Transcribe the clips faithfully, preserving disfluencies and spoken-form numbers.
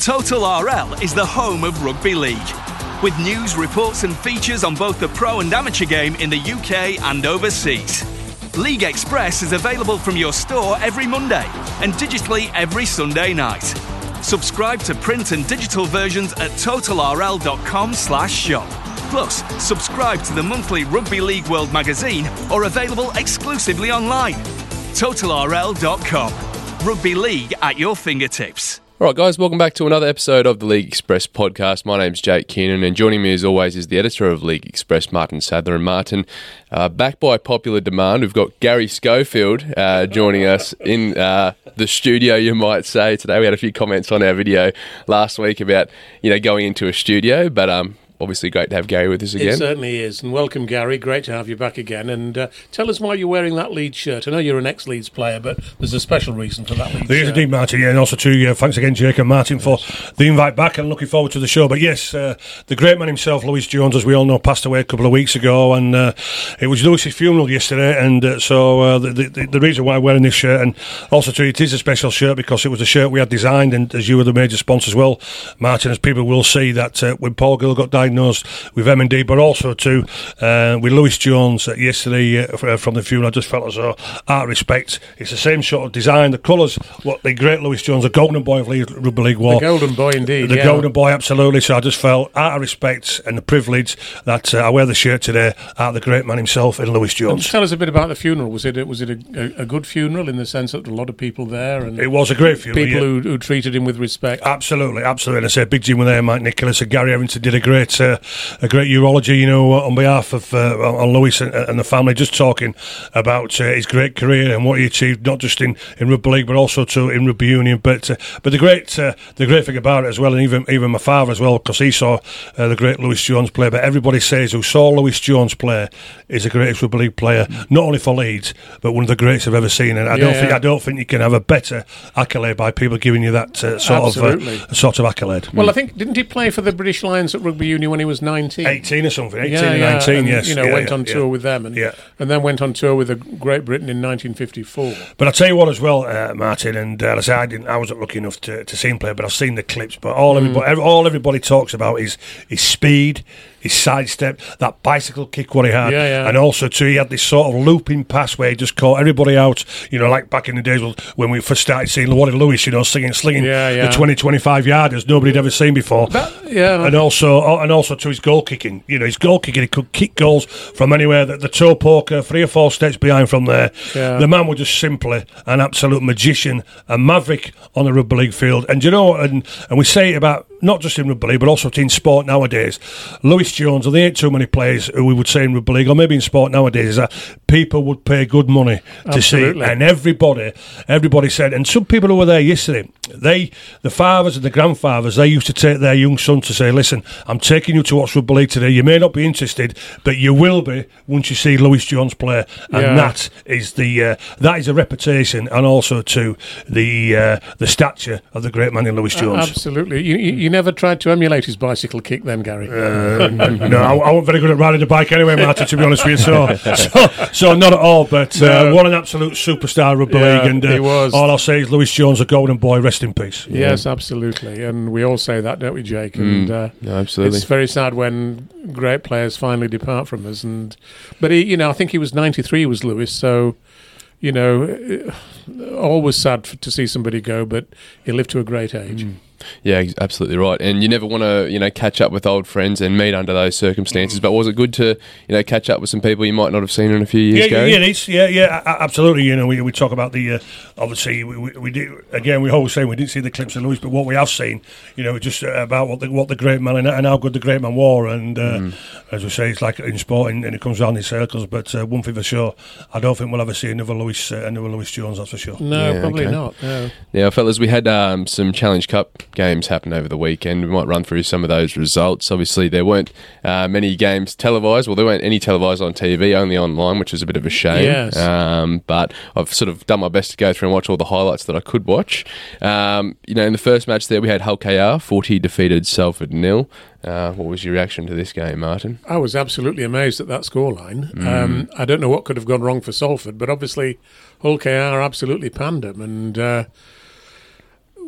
Total R L is the home of rugby league, with news, reports and features on both the pro and amateur game in the U K and overseas. League Express is available from your store every Monday and digitally every Sunday night. Subscribe to print and digital versions at totalrl.com slash shop. Plus, subscribe to the monthly Rugby League World magazine or available exclusively online. total r l dot com. Rugby League at your fingertips. All right, guys, welcome back to another episode of the League Express podcast. My name's Jake Keenan, and joining me as always is the editor of League Express, Martin Sadler. And Martin, uh, back by popular demand, we've got Gary Schofield uh, joining us in uh, the studio, you might say. Today we had a few comments on our video last week about, you know, going into a studio, but um. Obviously great to have Gary with us again. It certainly is. And welcome, Gary. Great to have you back again. And uh, tell us why you're wearing that Leeds shirt. I know you're an ex-Leeds player, but there's a special reason for that Leeds there shirt. There is indeed, Martin. Yeah, and also to uh, thanks again, Jake and Martin, for the invite back, and looking forward to the show. But yes, uh, the great man himself, Lewis Jones, as we all know, passed away a couple of weeks ago, and uh, it was Lewis's funeral yesterday. And uh, so uh, the, the, the reason why I'm wearing this shirt, and also to it is a special shirt because it was a shirt we had designed, and as you were the major sponsor as well, Martin, as people will see that uh, when Paul Gill got diagnosed with M and D, but also to uh, with Lewis Jones uh, yesterday uh, from the funeral, I just felt as though, out of respect, it's the same sort of design, the colours, what the great Lewis Jones, the golden boy of League, Rugby League wore. The golden boy indeed. The yeah. golden boy, absolutely. So I just felt, out of respect and the privilege, that uh, I wear the shirt today out of the great man himself in Lewis Jones. Tell us a bit about the funeral. Was it a, was it a, a, a good funeral in the sense that there were a lot of people there? And it was a great funeral. People yeah. who, who treated him with respect. Absolutely, absolutely. And I said, Big Jim were there, Mike Nicholas, and Gary Evington did a great, uh, a great urology, you know, on behalf of uh, on Lewis and, and the family, just talking about uh, his great career and what he achieved, not just in, in rugby league, but also to in rugby union. But uh, but the great uh, the great thing about it as well, and even even my father as well, because he saw uh, the great Lewis Jones play. But everybody says who saw Lewis Jones play is the greatest rugby league player, not only for Leeds, but one of the greatest I've ever seen. And I yeah, don't think yeah. I don't think you can have a better accolade by people giving you that uh, sort Absolutely. of uh, sort of accolade. Well, I think didn't he play for the British Lions at rugby union when he was nineteen? eighteen or something, eighteen yeah, or yeah. nineteen. And, Yes, you know, yeah, went yeah, on tour yeah. with them, and yeah. and then went on tour with the Great Britain in nineteen fifty-four. But I tell you what, as well, uh, Martin, and uh, I say I didn't, I wasn't lucky enough to, to see him play, but I've seen the clips. But all mm. everybody, every, all everybody talks about is his speed, his sidestep, that bicycle kick what he had, yeah, yeah. and also too he had this sort of looping pass where he just caught everybody out. You know, like back in the days when we first started seeing Lewis Lewis, you know, slinging, slinging yeah, yeah. the twenty, twenty-five yarders nobody'd ever seen before. That, yeah, and also, and also to his goal kicking. You know, his goal kicking, he could kick goals from anywhere. The, the toe poker, three or four steps behind from there. Yeah. The man was just simply an absolute magician, a maverick on the rugby league field. And you know, and and we say it about not just in rugby league, but also in sport nowadays. Lewis Jones, and there ain't too many players who we would say in rugby league, or maybe in sport nowadays, is that people would pay good money to Absolutely. see. And everybody, everybody said, and some people who were there yesterday, they, the fathers and the grandfathers, they used to take their young son to say, listen, I'm taking you to watch rugby league today. You may not be interested, but you will be once you see Lewis Jones play. And yeah. that is the uh, that is a reputation, and also to the uh, the stature of the great man in Lewis Jones. Uh, absolutely. You, you, you never tried to emulate his bicycle kick then, Gary? Uh, no, I, I wasn't very good at riding a bike anyway, Martin, to be honest with you. So, so, so not at all. But uh, No. what an absolute superstar rugby Yeah, league, and he was. all I'll say is Lewis Jones, a golden boy, rest in peace. Yes, absolutely. And we all say that, don't we, Jake? And Mm, uh, no, absolutely. It's very sad when great players finally depart from us. And but he, you know, I think he was ninety-three, was Lewis. So, you know, always sad f- to see somebody go, but he lived to a great age. Mm. Yeah, ex- absolutely right. And you never want to, you know, catch up with old friends and meet under those circumstances. But was it good to, you know, catch up with some people you might not have seen in a few years, Yeah, Gary? yeah, it's, yeah, yeah, a- absolutely. You know, we, we talk about the uh, obviously we, we, we do again. We always say we didn't see the clips of Lewis, but what we have seen, you know, just uh, about what the what the great man and, and how good the great man wore. And uh, mm. as we say, it's like in sport, and, and it comes round in circles. But uh, one thing for sure, I don't think we'll ever see another Lewis, uh, another Lewis Jones. That's for sure. No, Yeah, probably okay. not. No. Now, fellas, we had um, some Challenge Cup games happen over the weekend. We might run through some of those results. Obviously, there weren't uh, many games televised. Well, there weren't any televised on T V, only online, which was a bit of a shame. Yes. Um, but I've sort of done my best to go through and watch all the highlights that I could watch. Um, you know, in the first match there, we had Hull K R, forty defeated Salford nil. Uh, what was your reaction to this game, Martin? I was absolutely amazed at that scoreline. Mm. Um, I don't know what could have gone wrong for Salford, but obviously Hull K R absolutely panned them. And uh,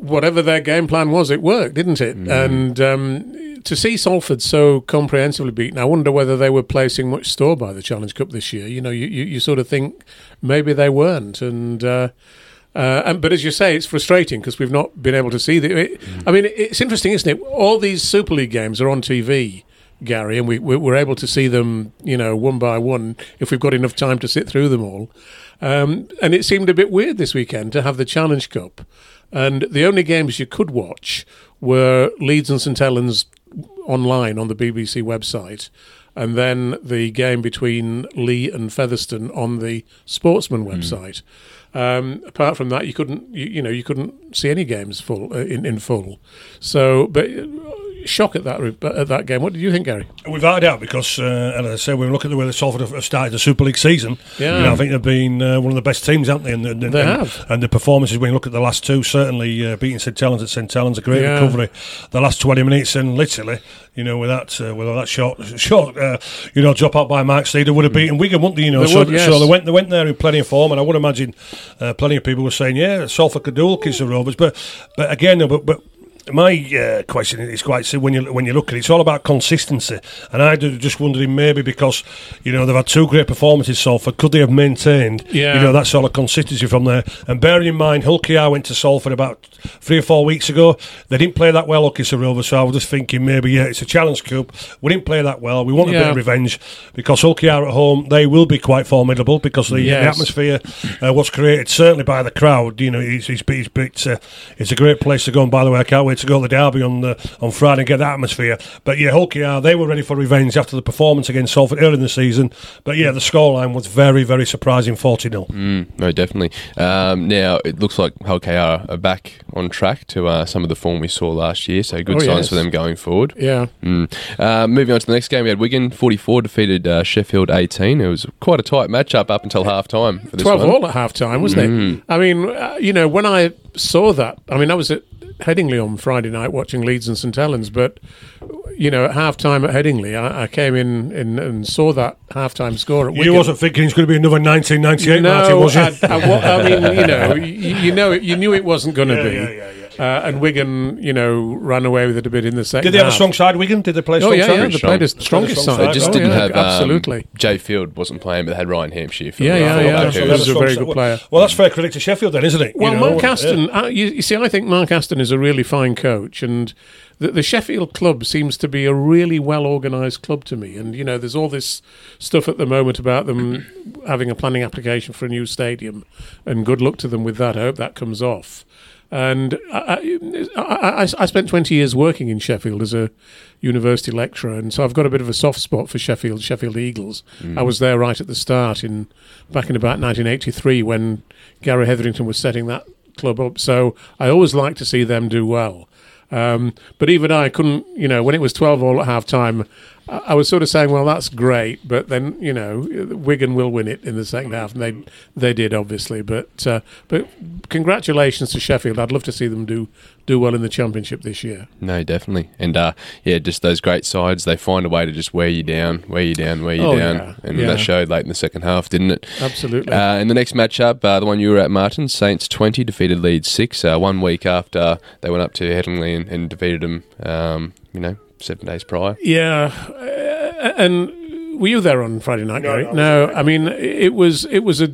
whatever their game plan was, it worked, didn't it? Mm. And um, to see Salford so comprehensively beaten, I wonder whether they were placing much store by the Challenge Cup this year. You know, you, you, you sort of think maybe they weren't. And, uh, uh, and but as you say, it's frustrating because we've not been able to see the. It, mm. I mean, it's interesting, isn't it? All these Super League games are on T V, Gary, and we, we're able to see them, you know, one by one if we've got enough time to sit through them all. Um, and it seemed a bit weird this weekend to have the Challenge Cup, and the only games you could watch were Leeds and St Helens online on the B B C website, and then the game between Lee and Featherstone on the Sportsman website. Mm. Um, apart from that, you couldn't, you, you know, you couldn't see any games full uh, in in full. So, but. Shock at that at that game. What do you think, Gary? Without a doubt, because uh, as I said, when we look at the way the Salford have started the Super League season, yeah. you know, I think they've been uh, one of the best teams, haven't they? And, and, they and, have. And the performances, when you look at the last two, certainly uh, beating St Helens at St Helens, a great yeah. recovery. The last twenty minutes, and literally, you know, with that, uh, with that short, short, uh, you know, drop out by Mark Steed, would have beaten Wigan, wouldn't they? You know, they so, would, yes. so they went, they went there in plenty of form, and I would imagine uh, plenty of people were saying, yeah, Salford could dual kiss the Rovers, but, but again, but. but my uh, question is quite simple. When you when you look at it, it's all about consistency, and I do just wondering maybe because you know they've had two great performances Salford, could they have maintained yeah. you know that sort of consistency from there? And bearing in mind, Hull K R went to Salford about three or four weeks ago. They didn't play that well, Hull Rovers. So I was just thinking maybe yeah, it's a Challenge Cup. We didn't play that well. We want a yeah. bit of revenge because Hull K R at home they will be quite formidable because the, yes. the atmosphere uh, was created certainly by the crowd. You know, it's it's, it's, it's, uh, it's a great place to go. And by the way, I can't wait to go to the derby on. On, uh, on Friday and get that atmosphere. But yeah, Hull K R, they were ready for revenge after the performance against Salford early in the season. But yeah, the scoreline was very, very surprising, forty nil. Mm, no, definitely. Um, now, it looks like Hull K R are back on track to uh, some of the form we saw last year, so good oh, signs yes. for them going forward. Yeah. Mm. Uh, moving on to the next game, we had Wigan forty-four defeated uh, Sheffield eighteen. It was quite a tight match-up up until half-time for this twelve one. all at half-time, wasn't mm. it? I mean, uh, you know, when I saw that, I mean, I was at Headingley on Friday night watching Leeds and St Helens, but you know, at half time at Headingley, I, I came in, in and saw that half time score at Wigan. You wasn't thinking it's going to be another nineteen ninety-eight, no, Martin, was you? I, I, I mean, you know, you, you know, you knew it wasn't going to yeah, be. Yeah, yeah, yeah. Uh, and Wigan, you know, ran away with it a bit in the second. Did they have half. a strong side, Wigan? Did they play a strong oh, yeah, side? yeah, they played the strongest strong side. They just oh, didn't yeah, have um, absolutely. Jay Field wasn't playing, but they had Ryan Hampshire. Yeah, yeah, yeah. He was a very good player. Well, that's fair credit to Sheffield, then, isn't it? Well, you know, Mark Aston, yeah. uh, you, you see, I think Mark Aston is a really fine coach, and the, the Sheffield club seems to be a really well organised club to me. And you know, there's all this stuff at the moment about them having a planning application for a new stadium, and good luck to them with that. I hope that comes off. And I, I, I, I spent twenty years working in Sheffield as a university lecturer, and so I've got a bit of a soft spot for Sheffield, Sheffield Eagles. Mm. I was there right at the start, in back in about nineteen eighty-three, when Gary Hetherington was setting that club up. So I always like to see them do well. Um, but even I couldn't, you know, when it was twelve all at half time, I, I was sort of saying, well, that's great, but then, you know, Wigan will win it in the second half, and they they did, obviously. But uh, but congratulations to Sheffield. I'd love to see them do do well in the Championship this year. No, definitely. And uh, yeah, just those great sides, they find a way to just wear you down, wear you down, wear you oh, down. Yeah. And yeah. that showed late in the second half, didn't it? Absolutely. Uh, in the next matchup, uh, the one you were at, Martin, Saints twenty defeated Leeds six, uh, one week after they went up to Headingley and, and defeated them, um, you know, seven days prior. Yeah. Uh, and were you there on Friday night, Gary? No, no, no I mean, it was it was a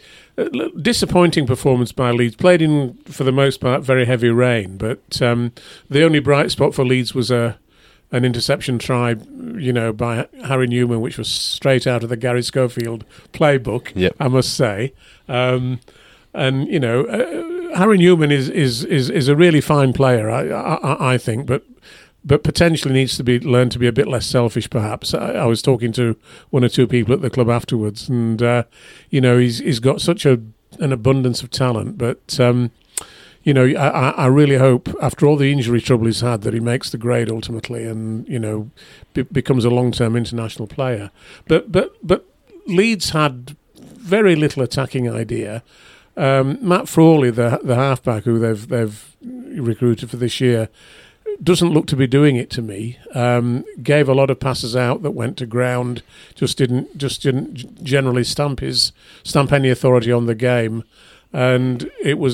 disappointing performance by Leeds. Played in, for the most part, very heavy rain, but um, the only bright spot for Leeds was a an interception try, you know, by Harry Newman, which was straight out of the Gary Schofield playbook, yep. I must say. Um, and you know, uh, Harry Newman is, is is is a really fine player, I I, I think, but. But potentially needs to be learned to be a bit less selfish, perhaps. I, I was talking to one or two people at the club afterwards, and uh, you know, he's he's got such a an abundance of talent. But um, you know, I, I really hope after all the injury trouble he's had that he makes the grade ultimately, and you know, be, becomes a long term international player. But but but Leeds had very little attacking idea. Um, Matt Frawley, the the halfback who they've they've recruited for this year, doesn't look to be doing it to me. Um, gave a lot of passes out that went to ground. Just didn't just didn't generally stamp his stamp any authority on the game. And it was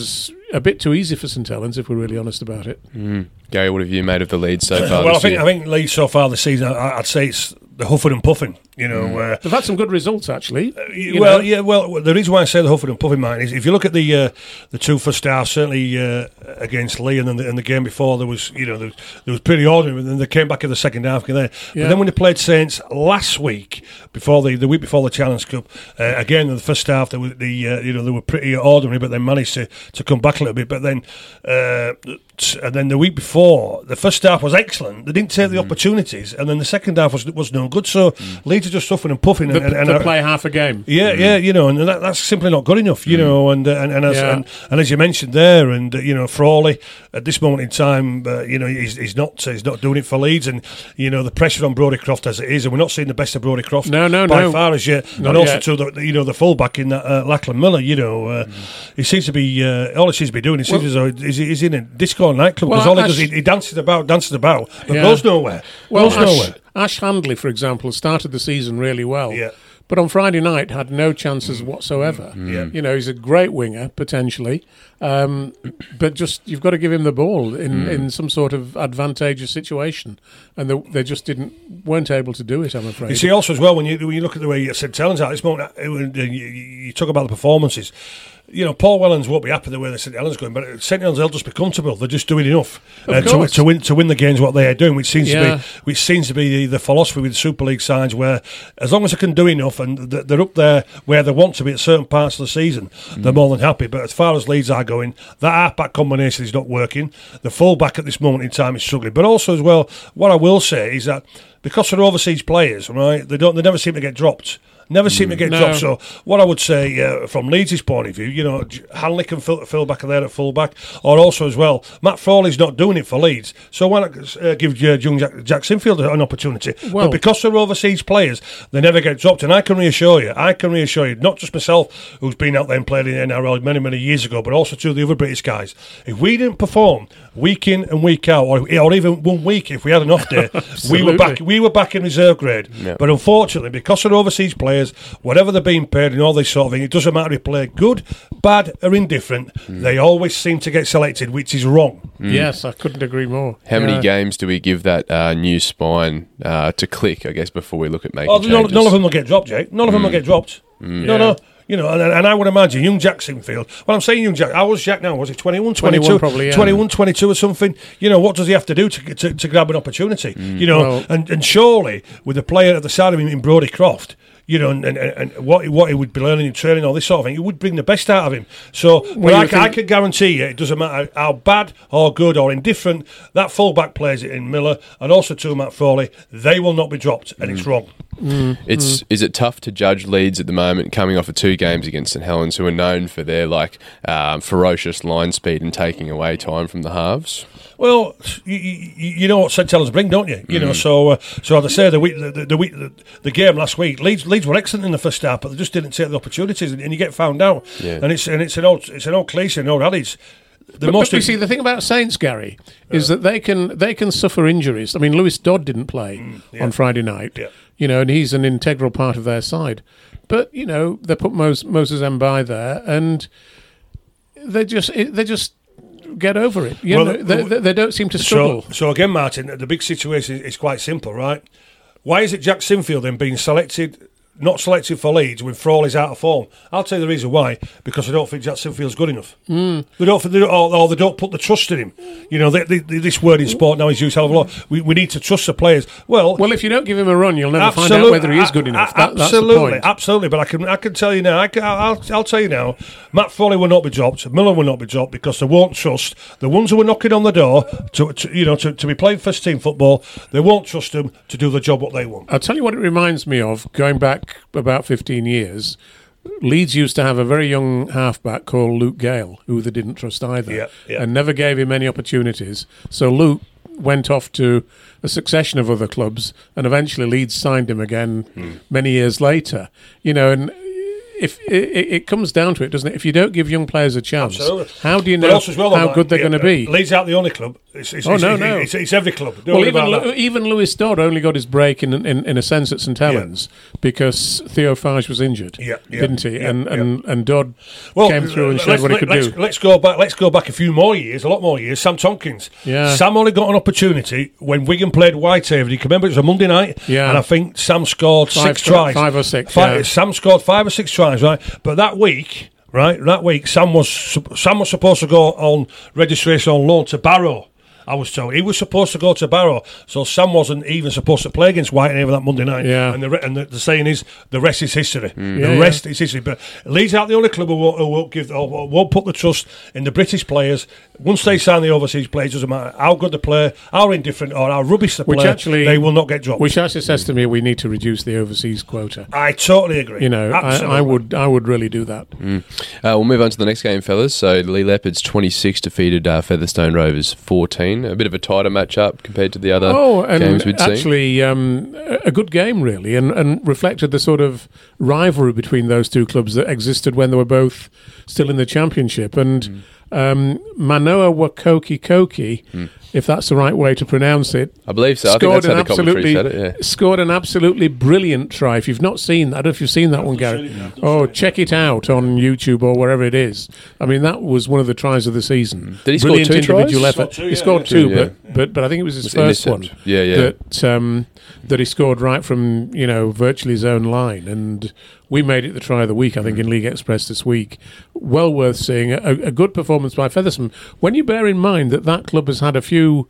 a bit too easy for St Helens, if we're really honest about it. Mm. Gary, what have you made of the Leeds so far? Well, this I think year? I think Leeds so far this season, I, I'd say it's the huffing and puffing. You know, Mm. uh, They've had some good results, actually. Uh, you well, know. yeah. Well, the reason why I say the huffing and puffing, mine, is if you look at the uh, the two first halves, certainly uh, against Lee, and then the, and the game before, there was you know there was, there was pretty ordinary, and then they came back in the second half. There, Yeah. but then when they played Saints last week, before the the week before the Challenge Cup, uh, again in the first half, they were the uh, you know they were pretty ordinary, but they managed to, to come back a little bit. But then uh, and then the week before, the first half was excellent. They didn't take the opportunities, and then the second half was was no good. So Leeds are just huffing and puffing. They, and, and, they and, play half a game. Yeah, mm. yeah, you know, and that, that's simply not good enough, you mm. know, and, uh, and and, as, Yeah. and and as you mentioned there, and uh, you know, Frawley at this moment in time, uh, you know, he's, he's not he's not doing it for Leeds, and you know, the pressure on Brodie Croft as it is, and we're not seeing the best of Brodie Croft No, no, by no. far as yet, Not and also yet. to the you know the fullback in that uh, Lachlan Miller, you know, uh, mm. he seems to be uh, all he seems to be doing. He seems Well- as though he's, he's in a disco nightclub because Well, all he Ash- does he, he dances about, dances about, but Yeah. goes nowhere. Well, goes Ash, nowhere. Ash Handley, for example, started the season really well. Yeah. But on Friday night, had no chances whatsoever. Yeah. You know, he's a great winger, potentially. Um, but just, you've got to give him the ball in, in some sort of advantageous situation. And they, they just didn't, weren't able to do it, I'm afraid. You see, also as well, when you when you look at the way St Helens are at this moment, uh, when you, you talk about the performances. You know, Paul Wellens won't be happy the way the St Helens going, but St Helens will just be comfortable. They're just doing enough uh, to, course. to win to win the games what they are doing, which seems Yeah. to be which seems to be the, the philosophy with the Super League sides, where as long as they can do enough and th- they're up there where they want to be at certain parts of the season, mm. they're more than happy. But as far as Leeds are going, that half-back combination is not working. The full-back at this moment in time is struggling. But also as well, what I will say is that because they're overseas players, right, they don't they never seem to get dropped. Never seem to get No. dropped. So what I would say uh, from Leeds' point of view, you know, J- Hanley can fill, fill back there at full back, or also as well, Matt Frawley's not doing it for Leeds. So why not uh, give uh, young Jack, Jack Sinfield an opportunity? Well- but because they're overseas players, they never get dropped. And I can reassure you, I can reassure you, not just myself, who's been out there and played in the N R L many, many years ago, but also to the other British guys. If we didn't perform week in and week out, or, or even one week if we had an off day, we were back. We were back in reserve grade. Yeah. But unfortunately, because they're overseas players, whatever they're being paid and all this sort of thing, it doesn't matter if they play good, bad, or indifferent. Mm. They always seem to get selected, which is wrong. Yes, I couldn't agree more. How many Yeah. games do we give that uh, new spine uh, to click, I guess, before we look at making Oh, none, changes? none of them will get dropped, Jake. None of them will get dropped. No, Yeah. no. You know, and, and I would imagine young Jack Sinfield. Well, I'm saying young Jack. How was Jack now? Was he twenty-one, twenty-two? twenty-one probably, yeah. twenty-one, twenty-two or something? You know, what does he have to do to to, to grab an opportunity? You know, Well- and, and surely with a player at the side of him in Brodie Croft, you know, and, and, and what what he would be learning in training, all this sort of thing, it would bring the best out of him. So, but Well, I, you can, I think- can guarantee you, it doesn't matter how bad or good or indifferent that fullback plays it in Miller, and also to Matt Frawley, they will not be dropped, and it's wrong. It's is it tough to judge Leeds at the moment, coming off of two games against St Helens, who are known for their like um, ferocious line speed and taking away time from the halves? Well, you, you, you know what St Helens bring, don't you? You know, so uh, so as I say, the week, the, the week, the, the game last week, Leeds Leeds were excellent in the first half, but they just didn't take the opportunities, and, and you get found out. Yeah. And it's and it's an old it's an old cliche, an old adage. The But, most but you see, the thing about Saints, Gary, is that they can they can suffer injuries. I mean, Lewis Dodd didn't play yeah. on Friday night, Yeah. you know, and he's an integral part of their side. But you know, they put Mos- Moses Mbai there, and they just it, they just get over it. You Well, know, they, they, they don't seem to so struggle. so again, Martin, the big situation is quite simple, right? Why is it Jack Sinfield then being selected? Not selected for Leeds when Frawley's out of form. I'll tell you the reason why. Because I don't think Jack Sinfield's good enough. Mm. They don't, they don't or, or they don't put the trust in him. You know, they, they, this word in sport now is used hell of a lot. We, we need to trust the players. Well, Well, if you don't give him a run, you'll never find absolutely, out whether he is good a- enough. a- That, that's the absolutely, point. absolutely. But I can, I can tell you now. I can, I'll, I'll tell you now. Matt Frawley will not be dropped. Miller will not be dropped because they won't trust the ones who are knocking on the door to, to you know, to, to be playing first team football. They won't trust them to do the job what they want. I'll tell you what it reminds me of, going back about fifteen years. Leeds used to have a very young halfback called Luke Gale, who they didn't trust either, Yeah, yeah. and never gave him any opportunities. So Luke went off to a succession of other clubs, and eventually Leeds signed him again Hmm. many years later. You know, and if it, it comes down to it, doesn't it? If you don't give young players a chance, Absolutely. how do you But know also as well, how though, good they're yeah, going to be? Leeds aren't the only club It's, it's, Oh, it's, no, it's, no. It's, it's every club. Don't Well, worry even about Lu- that. even Lewis Dodd only got his break in in, in a sense at St Helens because Theo Fage was injured, Yeah, yeah, didn't he? yeah, and, yeah. and and Dodd Well, came through and let's- showed what he could let's, do. Let's go back. Let's go back a few more years, a lot more years. Sam Tompkins. Yeah. Sam only got an opportunity when Wigan played Whitehaven. You can remember it was a Monday night, Yeah. and I think Sam scored Five six try- tries, five or six, Five, yeah. Sam scored five or six tries, right? But that week, right, that week, Sam was sup- Sam was supposed to go on registration on loan to Barrow. I was told he was supposed to go to Barrow, so Sam wasn't even supposed to play against Whitehaven that Monday night. Yeah. And the re- and the, the saying is the rest is history. Yeah, The yeah. rest is history. But Leeds aren't the only club who won't, who won't give or won't put the trust in the British players. Once they sign the overseas players, doesn't matter how good the player, how indifferent or how rubbish the Which player, actually- they will not get dropped. Which actually says to me we need to reduce the overseas quota. I totally agree. You know, I, Absolutely. I would I would really do that. Uh, we'll move on to the next game, fellas. So Lee Leopards twenty-six defeated uh, Featherstone Rovers fourteen. A bit of a tighter match-up compared to the other Oh, and games we'd seen. actually, um, a a good game really, and, and reflected the sort of rivalry between those two clubs that existed when they were both still in the championship. And Mm. um, Manoa Wakoki Koki, if that's the right way to pronounce it, I believe so. I think that's how the commentary said it, yeah. scored an absolutely brilliant try. If you've not seen that, I don't know if you've seen that one, Gary. Oh, check it out on YouTube or wherever it is. I mean, that was one of the tries of the season. Did he score Brilliant two tries? individual He effort. scored two, he yeah, scored yeah. two, Two, but, but but I think it was his It was first intercept. one. Yeah, yeah. That um, that he scored right from you know virtually his own line, and we made it the try of the week. I think in League Express this week. Well worth seeing. A, a good performance by Featherstone. When you bear in mind that that club has had a few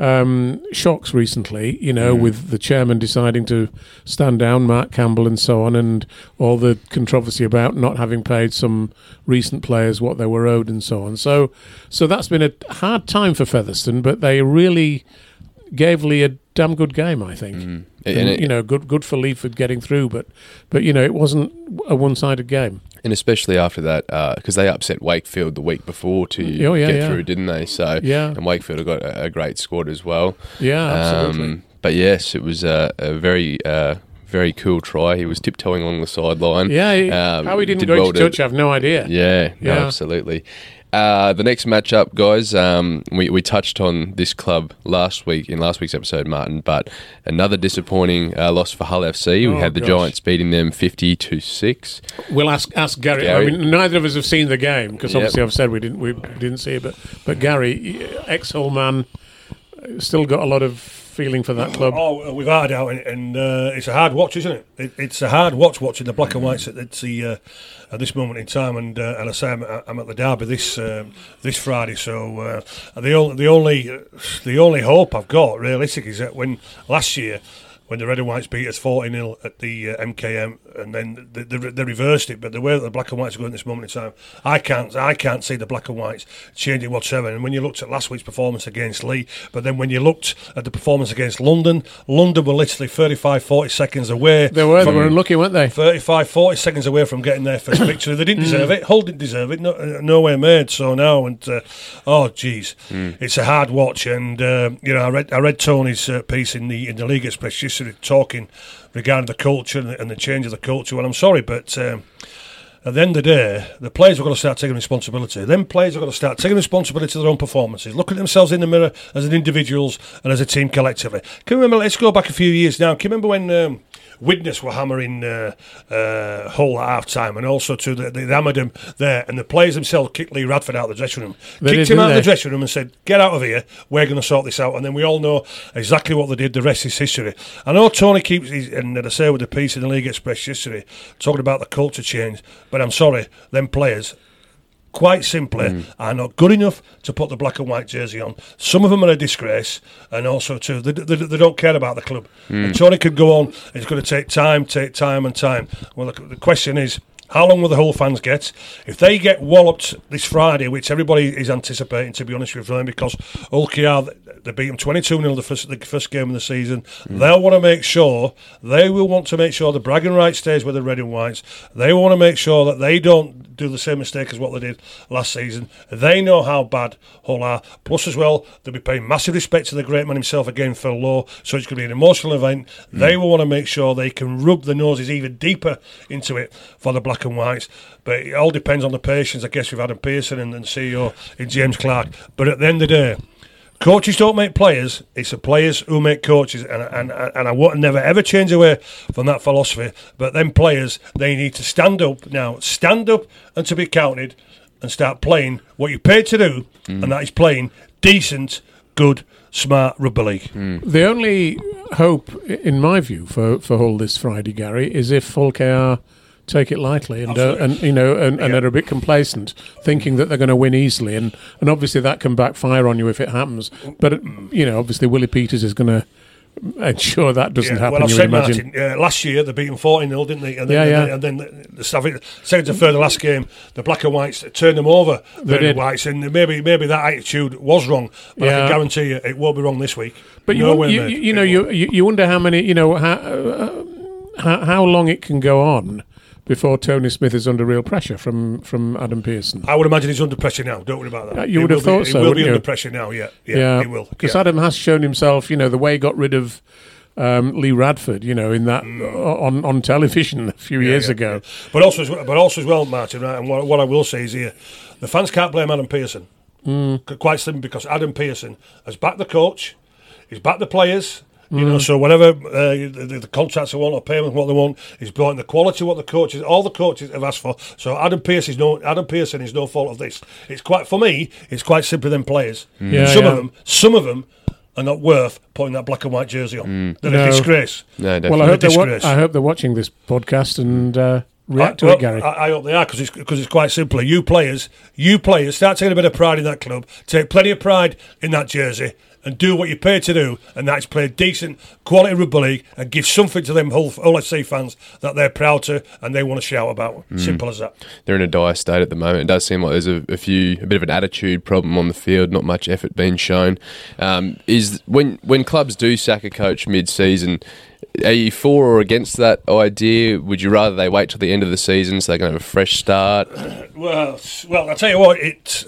um, shocks recently, you know, with the chairman deciding to stand down, Mark Campbell, and so on, and all the controversy about not having paid some recent players what they were owed, and so on. So, so that's been a hard time for Featherstone, but they really gave Lee a damn good game, I think. And And, it- you know, good good for Leaford getting through, but but you know, it wasn't a one-sided game. And especially after that, because they upset Wakefield the week before to Oh, yeah, get yeah. through, didn't they? So Yeah. and Wakefield have got a, a great squad as well. Yeah, absolutely. Um, but yes, it was a, a very, uh, very cool try. He was tiptoeing along the sideline. Yeah, he- Um, how he didn't did go well into to- touch, I have no idea. Yeah, no, Yeah. absolutely. Uh, the next matchup, guys, um, we, we touched on this club last week in last week's episode, Martin, but another disappointing uh, loss for Hull F C. We Oh, had the gosh. Giants beating them fifty to six. We'll ask ask Gary. Gary. I mean, neither of us have seen the game because Yep. obviously I've said we didn't we didn't see it, but but Gary, ex Hull man, still got a lot of feeling for that club. Oh, we've had out, and, and uh, it's a hard watch, isn't it? it? It's a hard watch watching the black and whites at, at, the, uh, at this moment in time. And uh, and I say I'm, I'm at the derby this um, this Friday, so uh, the only the only the only hope I've got realistically is that when last year. When the Red and Whites beat us forty nil at the uh, M K M, and then they, they, they reversed it. But the way that the Black and Whites are going at this moment in time, I can't, I can't see the Black and Whites changing whatsoever. And when you looked at last week's performance against Lee, but then when you looked at the performance against London, London were literally thirty-five, forty seconds away. They were, they from- were unlucky, weren't they? thirty-five, forty seconds away from getting their first victory. They didn't deserve it. Hull didn't deserve it. No, uh, nowhere made. So now, and uh, oh, geez, it's a hard watch. And uh, you know, I read I read Tony's uh, piece in the in the League Express yesterday talking regarding the culture and the, and the change of the culture. Well, I'm sorry, but. Um, At the end of the day, the players have got to start taking responsibility. Then players have got to start taking responsibility for their own performances, looking at themselves in the mirror as an individuals and as a team collectively. Can you remember, let's go back a few years now, can you remember when um, Widnes were hammering uh, uh, Hull at half-time, and also to the, they hammered him there, and the players themselves kicked Lee Radford out of the dressing room. They kicked did, him out didn't of they? the dressing room and said, get out of here, we're going to sort this out. And then we all know exactly what they did, the rest is history. I know Tony keeps, his, and I say with the piece in the League Express yesterday, talking about the culture change, but I'm sorry, them players, quite simply, mm. are not good enough to put the black and white jersey on. Some of them are a disgrace, and also too, they, they, they don't care about the club. Mm. And Tony could go on, it's going to take time, take time and time. Well, the, the question is, how long will the Hull fans get? If they get walloped this Friday, which everybody is anticipating, to be honest with them, because Hull K R, they beat them twenty-two nil the first, the first game of the season. Mm. They'll want to make sure, they will want to make sure the bragging right stays with the red and whites. They want to make sure that they don't do the same mistake as what they did last season. They know how bad Hull are. Plus, as well, they'll be paying massive respect to the great man himself again, Phil Lowe. So it's going to be an emotional event. Mm. They will want to make sure they can rub the noses even deeper into it for the black and whites. But it all depends on the patience, I guess, with Adam Pearson and, and C E O in James Clark. But at the end of the day, Coaches don't make players; it's the players who make coaches, and and and I would never ever change away from that philosophy. But then players, they need to stand up now, stand up and to be counted, and start playing what you're paid to do, mm. and that is playing decent, good, smart rugby league. Mm. The only hope, in my view, for for Hull this Friday, Gary, is if Hull K R take it lightly and uh, and you know and, and yeah. are a bit complacent, thinking that they're going to win easily, and, and obviously that can backfire on you if it happens. But you know, obviously Willie Peters is going to ensure that doesn't yeah, happen. Well, I've you said would imagine. Martin, uh, last year they beat them fourteen nil, didn't they? And then, yeah, yeah. And then, and then the, the second to third, the last game, the black and whites turned them over. The red and whites, and maybe maybe that attitude was wrong. But yeah. I can guarantee you, it won't be wrong this week. But no you, you, you know, you, you wonder how many, you know, how, uh, how how long it can go on before Tony Smith is under real pressure from, from Adam Pearson. I would imagine he's under pressure now. Don't worry about that. Uh, you would have thought be, so. He will be you? under pressure now. Yeah, yeah, yeah. he will. Because yeah. Adam has shown himself. You know, the way he got rid of um, Lee Radford. You know, in that mm. on on television a few yeah, years yeah, ago. Yeah. But also, as well, but also as well, Martin. Right, and what, what I will say is here, the fans can't blame Adam Pearson. Mm. Quite simply because Adam Pearson has backed the coach, he's backed the players. You know, so whatever uh, the, the contracts they want or payments what they want, he's brought in the quality what the coaches, all the coaches have asked for. So Adam Pearson is no Adam Pearson is no fault of this. It's quite for me. It's quite simply them players. Mm. Yeah, some yeah. of them, some of them are not worth putting that black and white jersey on. Mm. They're no. a disgrace. No, well, I hope, they're wa- I hope they're watching this podcast and uh, react I, to well, it, Gary. I, I hope they are because it's because it's quite simply you players, you players start taking a bit of pride in that club. Take plenty of pride in that jersey. And do what you're paid to do, and that's play decent, quality rugby league, and give something to them Hull, Hull F C fans that they're proud to and they want to shout about. Mm. Simple as that. They're in a dire state at the moment. It does seem like there's a, a few, a bit of an attitude problem on the field. Not much effort being shown. Um, is when when clubs do sack a coach mid-season, are you for or against that idea? Would you rather they wait till the end of the season so they can have a fresh start? Well, well, I tell you what, it.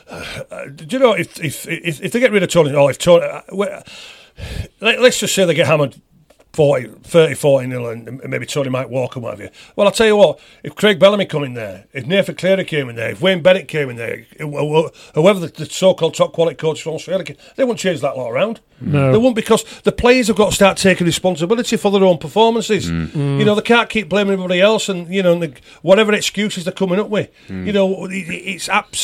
Uh, do you know if if if, if they get rid of Tony, or if Tony, uh, well, let, let's just say they get hammered forty, thirty, forty nil, and maybe Tony might walk and what have you. Well, I'll tell you what, if Craig Bellamy come in there, if Nathan Cleary came in there, if Wayne Bennett came in there, whoever the, the so-called top quality coach from Australia, they won't change that lot around. No. They won't, because the players have got to start taking responsibility for their own performances. Mm. Mm. You know, they can't keep blaming everybody else, and you know, the, whatever excuses they're coming up with. Mm. You know, it, it's abs.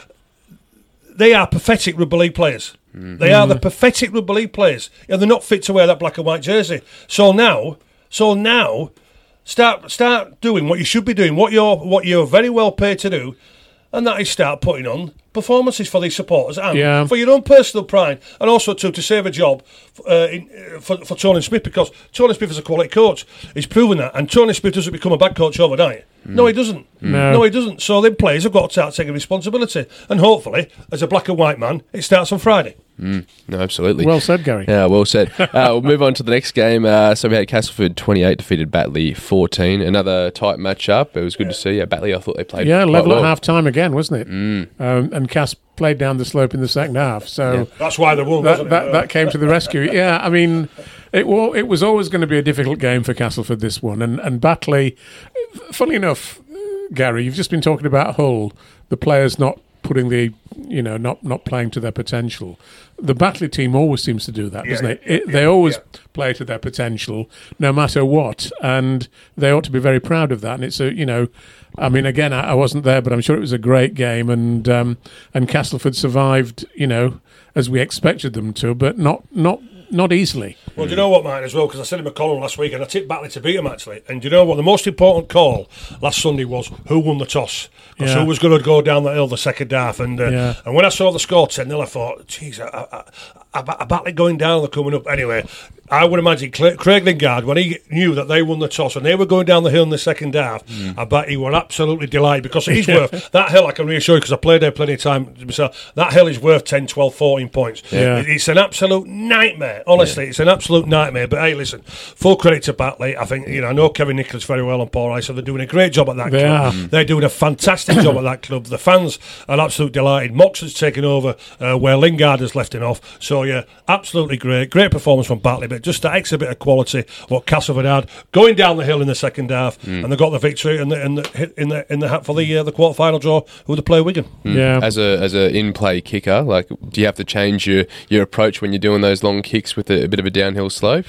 They are pathetic rugby league players. Mm. They are the pathetic rugby league players. And they're not fit to wear that black and white jersey. So now, so now, start start doing what you should be doing, what you're what you're very well paid to do, and that is start putting on performances for these supporters and yeah. for your own personal pride, and also to to save a job uh, in, uh, for for Tony Smith, because Tony Smith is a quality coach. He's proven that, and Tony Smith doesn't become a bad coach overnight. Mm. No, he doesn't. No. no, he doesn't. So the players have got to start taking responsibility, and hopefully, as a black and white man, it starts on Friday. Mm, no, absolutely. Well said, Gary. Yeah, well said. uh, we'll move on to the next game. Uh, so we had Castleford twenty-eight defeated Batley fourteen. Another tight match-up. It was good yeah. to see. Yeah, Batley, I thought they played Yeah, level well. at half-time again, wasn't it? Mm. Um, and Cass played down the slope in the second half. So yeah. That's why they won, that, wasn't it? that, that came to the rescue. Yeah, I mean, it, wa- it was always going to be a difficult game for Castleford, this one. And, and Batley, funny enough, Gary, you've just been talking about Hull, the players not putting the, you know, not, not playing to their potential. The Batley team always seems to do that, yeah, doesn't yeah, it? it yeah, they always yeah. play to their potential, no matter what, and they ought to be very proud of that. And it's a, you know, I mean, again, I, I wasn't there, but I'm sure it was a great game, and um, and Castleford survived, you know, as we expected them to, but not not. Not easily. Well, do you know what, mate, as well? Because I said in my column last week, and I tipped Batley to beat them, actually. And do you know what? The most important call last Sunday was who won the toss. Because yeah. who was going to go down the hill the second half. And uh, yeah. and when I saw the score ten nil, I thought, geez, I, I, I, I Batley going down, they're coming up. Anyway, I would imagine Craig Lingard, when he knew that they won the toss and they were going down the hill in the second half, mm. I bet he were absolutely delighted, because it is worth, that hill, I can reassure you, because I played there plenty of time myself, that hill is worth ten, twelve, fourteen points. Yeah. It's an absolute nightmare. Honestly, yeah. it's an absolute nightmare. But hey, listen, full credit to Batley. I think, you know, I know Kevin Nicholas very well and Paul Rice, so they're doing a great job at that they club. Are. They're doing a fantastic job at that club. The fans are absolutely delighted. Mox has taken over uh, where Lingard has left it off. So, yeah, absolutely great. Great performance from Batley. But bit, just that extra bit of quality. What Castleford had going down the hill in the second half, mm. and they got the victory and the, and the hit in the in the hat for the uh, the quarter final draw. Who would play Wigan? Mm. Yeah, as a as a in play kicker, like, do you have to change your, your approach when you're doing those long kicks with a, a bit of a downhill slope?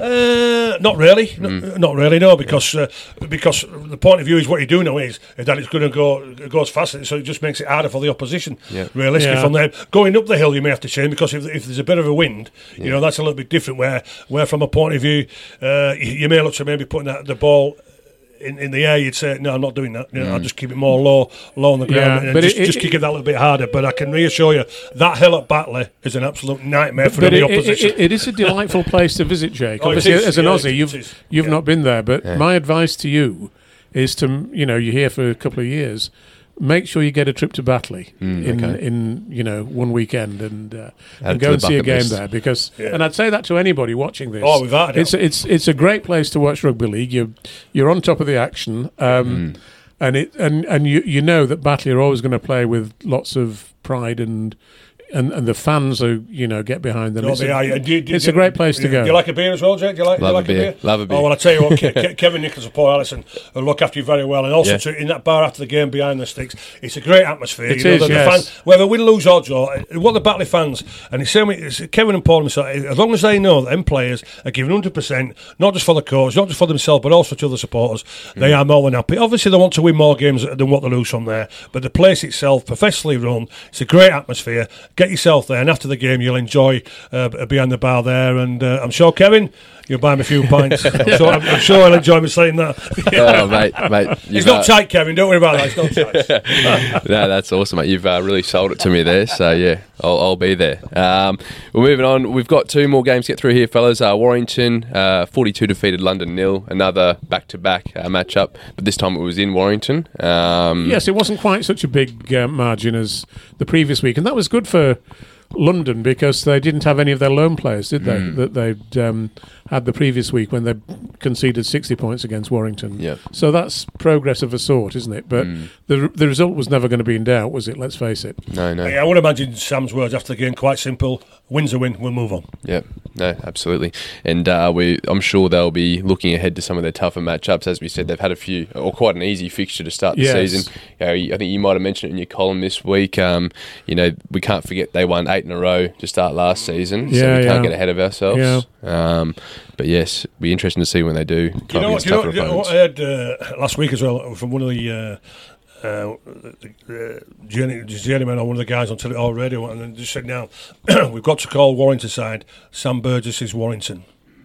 Uh, not really, mm. not, not really. No, because uh, because the point of view is what you do know is that it's going to go it goes faster, so it just makes it harder for the opposition. Yeah. Realistically, yeah. from there going up the hill, you may have to change because if, if there's a bit of a wind, yeah. you know that's a little bit different. Where where from a point of view, uh, you, you may look to maybe putting that, the ball. In, in the air, you'd say, no, I'm not doing that. You know, mm. I'll just keep it more low, low on the ground, yeah, and but just, it, just it, kick it that little bit harder. But I can reassure you, that hill at Batley is an absolute nightmare for but the it, opposition. It, it, it is a delightful place to visit, Jake. Oh, Obviously, is, as an yeah, Aussie, it you've is, you've yeah. not been there, but yeah. my advice to you is to, you know, you're here for a couple of years. Make sure you get a trip to Batley mm, in, okay. in you know one weekend and uh, Add and go and see a game list. there because yeah. and I'd say that to anybody watching this. Oh, without a it's doubt. it's it's a great place to watch rugby league. You're you're on top of the action, um, mm. and it and, and you you know that Batley are always going to play with lots of pride and. And, and the fans are, you know, get behind them. No, It's, they a, are, yeah. do you, do it's you, a great place to do go. Do you like a beer as well, Jake? Do you like, Love do you like a beer. a beer? Love a beer. Oh, well, I tell you what, Ke- Kevin Nichols and Paul Allison will look after you very well. And also Yeah. to, in that bar after the game behind the sticks, it's a great atmosphere. It you is, know, the, yes. the fan, whether win, lose or draw, what the Batley fans, and it's same with Kevin and Paul himself, as long as they know that them players are giving one hundred percent, not just for the coach, not just for themselves, but also to the supporters, mm. they are more than happy. Obviously, they want to win more games than what they lose from there, but the place itself, professionally run, it's a great atmosphere. Get yourself there, and after the game, you'll enjoy uh, behind the bar there, and uh, I'm sure Kevin, you'll buy him a few pints. I'm, sure, I'm, I'm sure he'll enjoy me saying that. Oh, mate, mate, It's you've, not uh, tight, Kevin. Don't worry about that. It's not tight. No, that's awesome, mate. You've uh, really sold it to me there. So yeah, I'll, I'll be there. Um, we're moving on. We've got two more games to get through here, fellas. Uh, Warrington, uh, forty-two defeated London nil. Another back-to-back uh, matchup, but this time it was in Warrington. Um, yes, it wasn't quite such a big uh, margin as the previous week, and that was good for London because they didn't have any of their loan players, did they? Mm. That they'd um, had the previous week when they conceded sixty points against Warrington. Yep. So that's progress of a sort, isn't it? But mm. the the result was never going to be in doubt, was it? Let's face it. No, no. Yeah, I would imagine Sam's words after the game quite simple. Win's a win. We'll move on. Yeah, no, absolutely. And uh, we, I'm sure they'll be looking ahead to some of their tougher matchups. As we said, they've had a few, or quite an easy fixture to start the yes. season. You know, I think you might have mentioned it in your column this week. Um, you know, we can't forget they won eight in a row to start last season, yeah, so we yeah. can't get ahead of ourselves. Yeah. Um, but yes, it'll be interesting to see when they do. Do you know what, do you know, do you know what I heard uh, last week as well from one of the uh, uh, the, uh, journey, journeyman or one of the guys on tele- or radio, and they just said, now we've got to call Warrington side Sam Burgess is Warrington.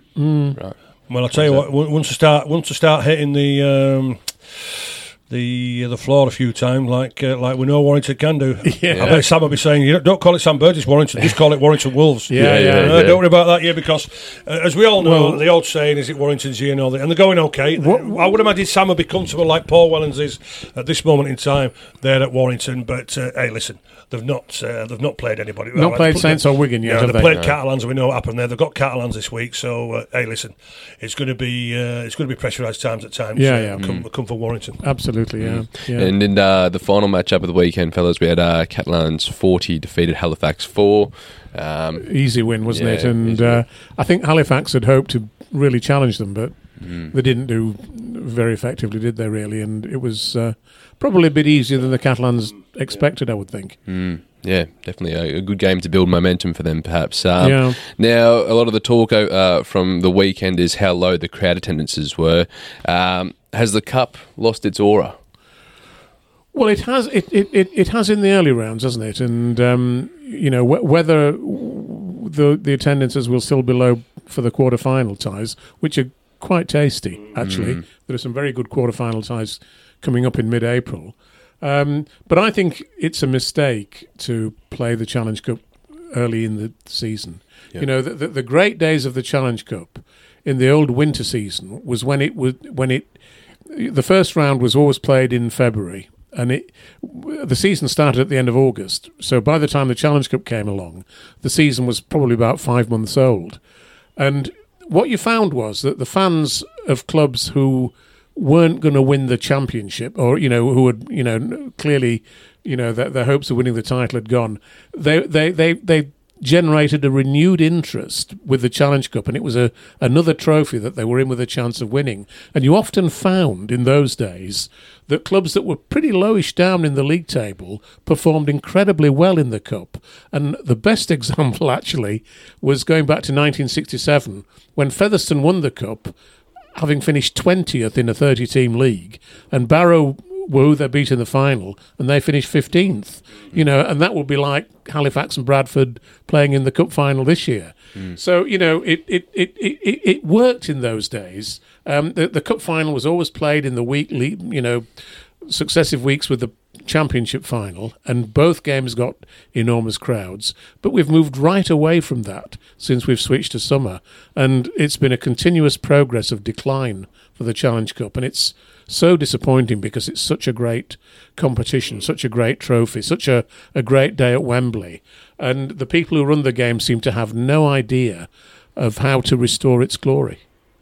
Mm. Right. Well, I'll tell you what. Once you start, once you start hitting the um, the uh, the floor a few times, like uh, like we know Warrington can do. Yeah. I bet Sam will be saying, you know, don't call it Sam Burgess Warrington, just call it Warrington Wolves. Yeah, yeah, yeah, Uh, yeah. Don't worry about that, yeah, because uh, as we all know, Well- the old saying is it Warrington's here and all that, and they're going okay. What- I would imagine Sam will be comfortable like Paul Wellens is at this moment in time there at Warrington. But uh, hey, listen, they've not uh, they've not played anybody. Not Well, played they- Saints or Wigan yet, Yeah, have they they? played No. Catalans, and we know what happened there. They've got Catalans this week, so uh, hey, listen, it's going to be uh, it's going to be pressurised times at times. Yeah, uh, yeah. Come, come for Warrington. Absolutely, yeah. yeah. And in uh, the final matchup of the weekend, fellas, we had uh, Catalans forty defeated Halifax four. Um, Easy win, wasn't Yeah, it? And easy uh, win. I think Halifax had hoped to really challenge them, but mm. they didn't do very effectively, did they, really? And it was uh, probably a bit easier than the Catalans expected, I would think. Mm. Yeah, definitely a, a good game to build momentum for them, perhaps. Um, Yeah. Now, a lot of the talk uh, from the weekend is how low the crowd attendances were. Um, has the Cup lost its aura? Well, it has. It, it, it, it has in the early rounds, hasn't it? And um, you know wh- whether the the attendances will still be low for the quarter final ties, which are quite tasty actually. Mm. There are some very good quarter final ties coming up in mid-April. Um, but I think it's a mistake to play the Challenge Cup early in the season. Yeah. You know, the, the, the great days of the Challenge Cup in the old winter season was when it was when it the first round was always played in February. And it, the season started at the end of August. So by the time the Challenge Cup came along, the season was probably about five months old. And what you found was that the fans of clubs who weren't going to win the championship, or you know, who had you know clearly, you know, their, their hopes of winning the title had gone. They they they they generated a renewed interest with the Challenge Cup, and it was a another trophy that they were in with a chance of winning. And you often found in those days that clubs that were pretty lowish down in the league table performed incredibly well in the Cup. And the best example, actually, was going back to nineteen sixty-seven, when Featherstone won the Cup, having finished twentieth in a thirty-team league, and Barrow were who they beat in the final, and they finished fifteenth. You know, and that would be like Halifax and Bradford playing in the Cup final this year. Mm. So, you know, it it, it, it, it worked in those days. Um, the, the Cup final was always played in the week, you know, successive weeks with the Championship final, and both games got enormous crowds. But we've moved right away from that since we've switched to summer, and it's been a continuous progress of decline for the Challenge Cup, and it's so disappointing because it's such a great competition, such a great trophy, such a, a great day at Wembley, and the people who run the game seem to have no idea of how to restore its glory.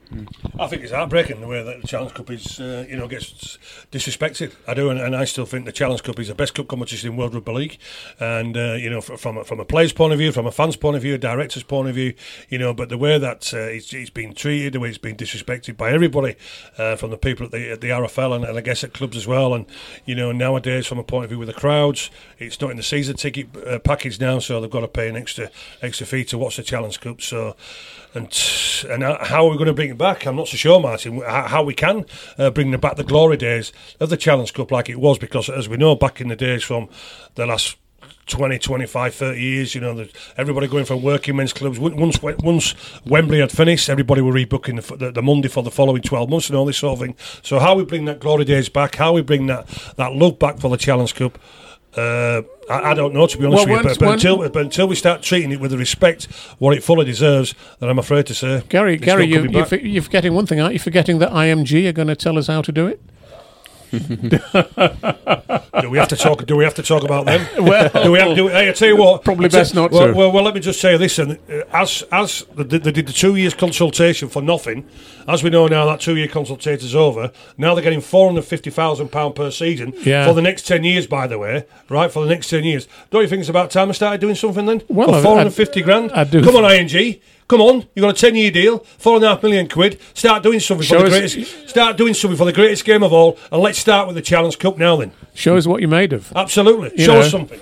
I think it's heartbreaking the way that the Challenge Cup is, uh, you know, gets disrespected. I do, and, and I still think the Challenge Cup is the best cup competition in World Rugby League. And uh, you know, from a, from a player's point of view, from a fan's point of view, a director's point of view, you know, but the way that uh, it's, it's been treated, the way it's been disrespected by everybody, uh, from the people at the, at the R F L and, and I guess at clubs as well. And you know, nowadays, from a point of view with the crowds, it's not in the season ticket uh, package now, so they've got to pay an extra extra fee to watch the Challenge Cup. So. And and how are we going to bring it back? I'm not so sure, Martin, how we can uh, bring back the glory days of the Challenge Cup like it was, because as we know, back in the days from the last twenty, twenty-five, thirty years, you know, the, everybody going from working men's clubs. Once once Wembley had finished, everybody were rebooking the, the, the Monday for the following twelve months and all this sort of thing. So how we bring that glory days back, how we bring that, that love back for the Challenge Cup, Uh, I, I don't know, to be honest well, with you, but, but, until, but until we start treating it with the respect what it fully deserves, then I'm afraid to say, Gary, Gary, you, you're, for, you're forgetting one thing, aren't you? Forgetting that I M G are going to tell us how to do it. do we have to talk? Do we have to talk about them? Well, do we have, do, hey, I tell you what, probably best not well, to. Well, well, let me just say this: and uh, as as they did the two years consultation for nothing, as we know now that two year consultation is over. Now they're getting four hundred fifty thousand pound per season yeah. for the next ten years. By the way, right for the next ten years. Don't you think it's about time I started doing something then? Well, for four hundred fifty grand. I do. Come on, I N G. Come on, you got a ten-year deal, four and a half million quid. Start doing something Show for the us, greatest. Start doing something for the greatest game of all, and let's start with the Challenge Cup now. Then show us what you're made of. Absolutely, you show know. us something.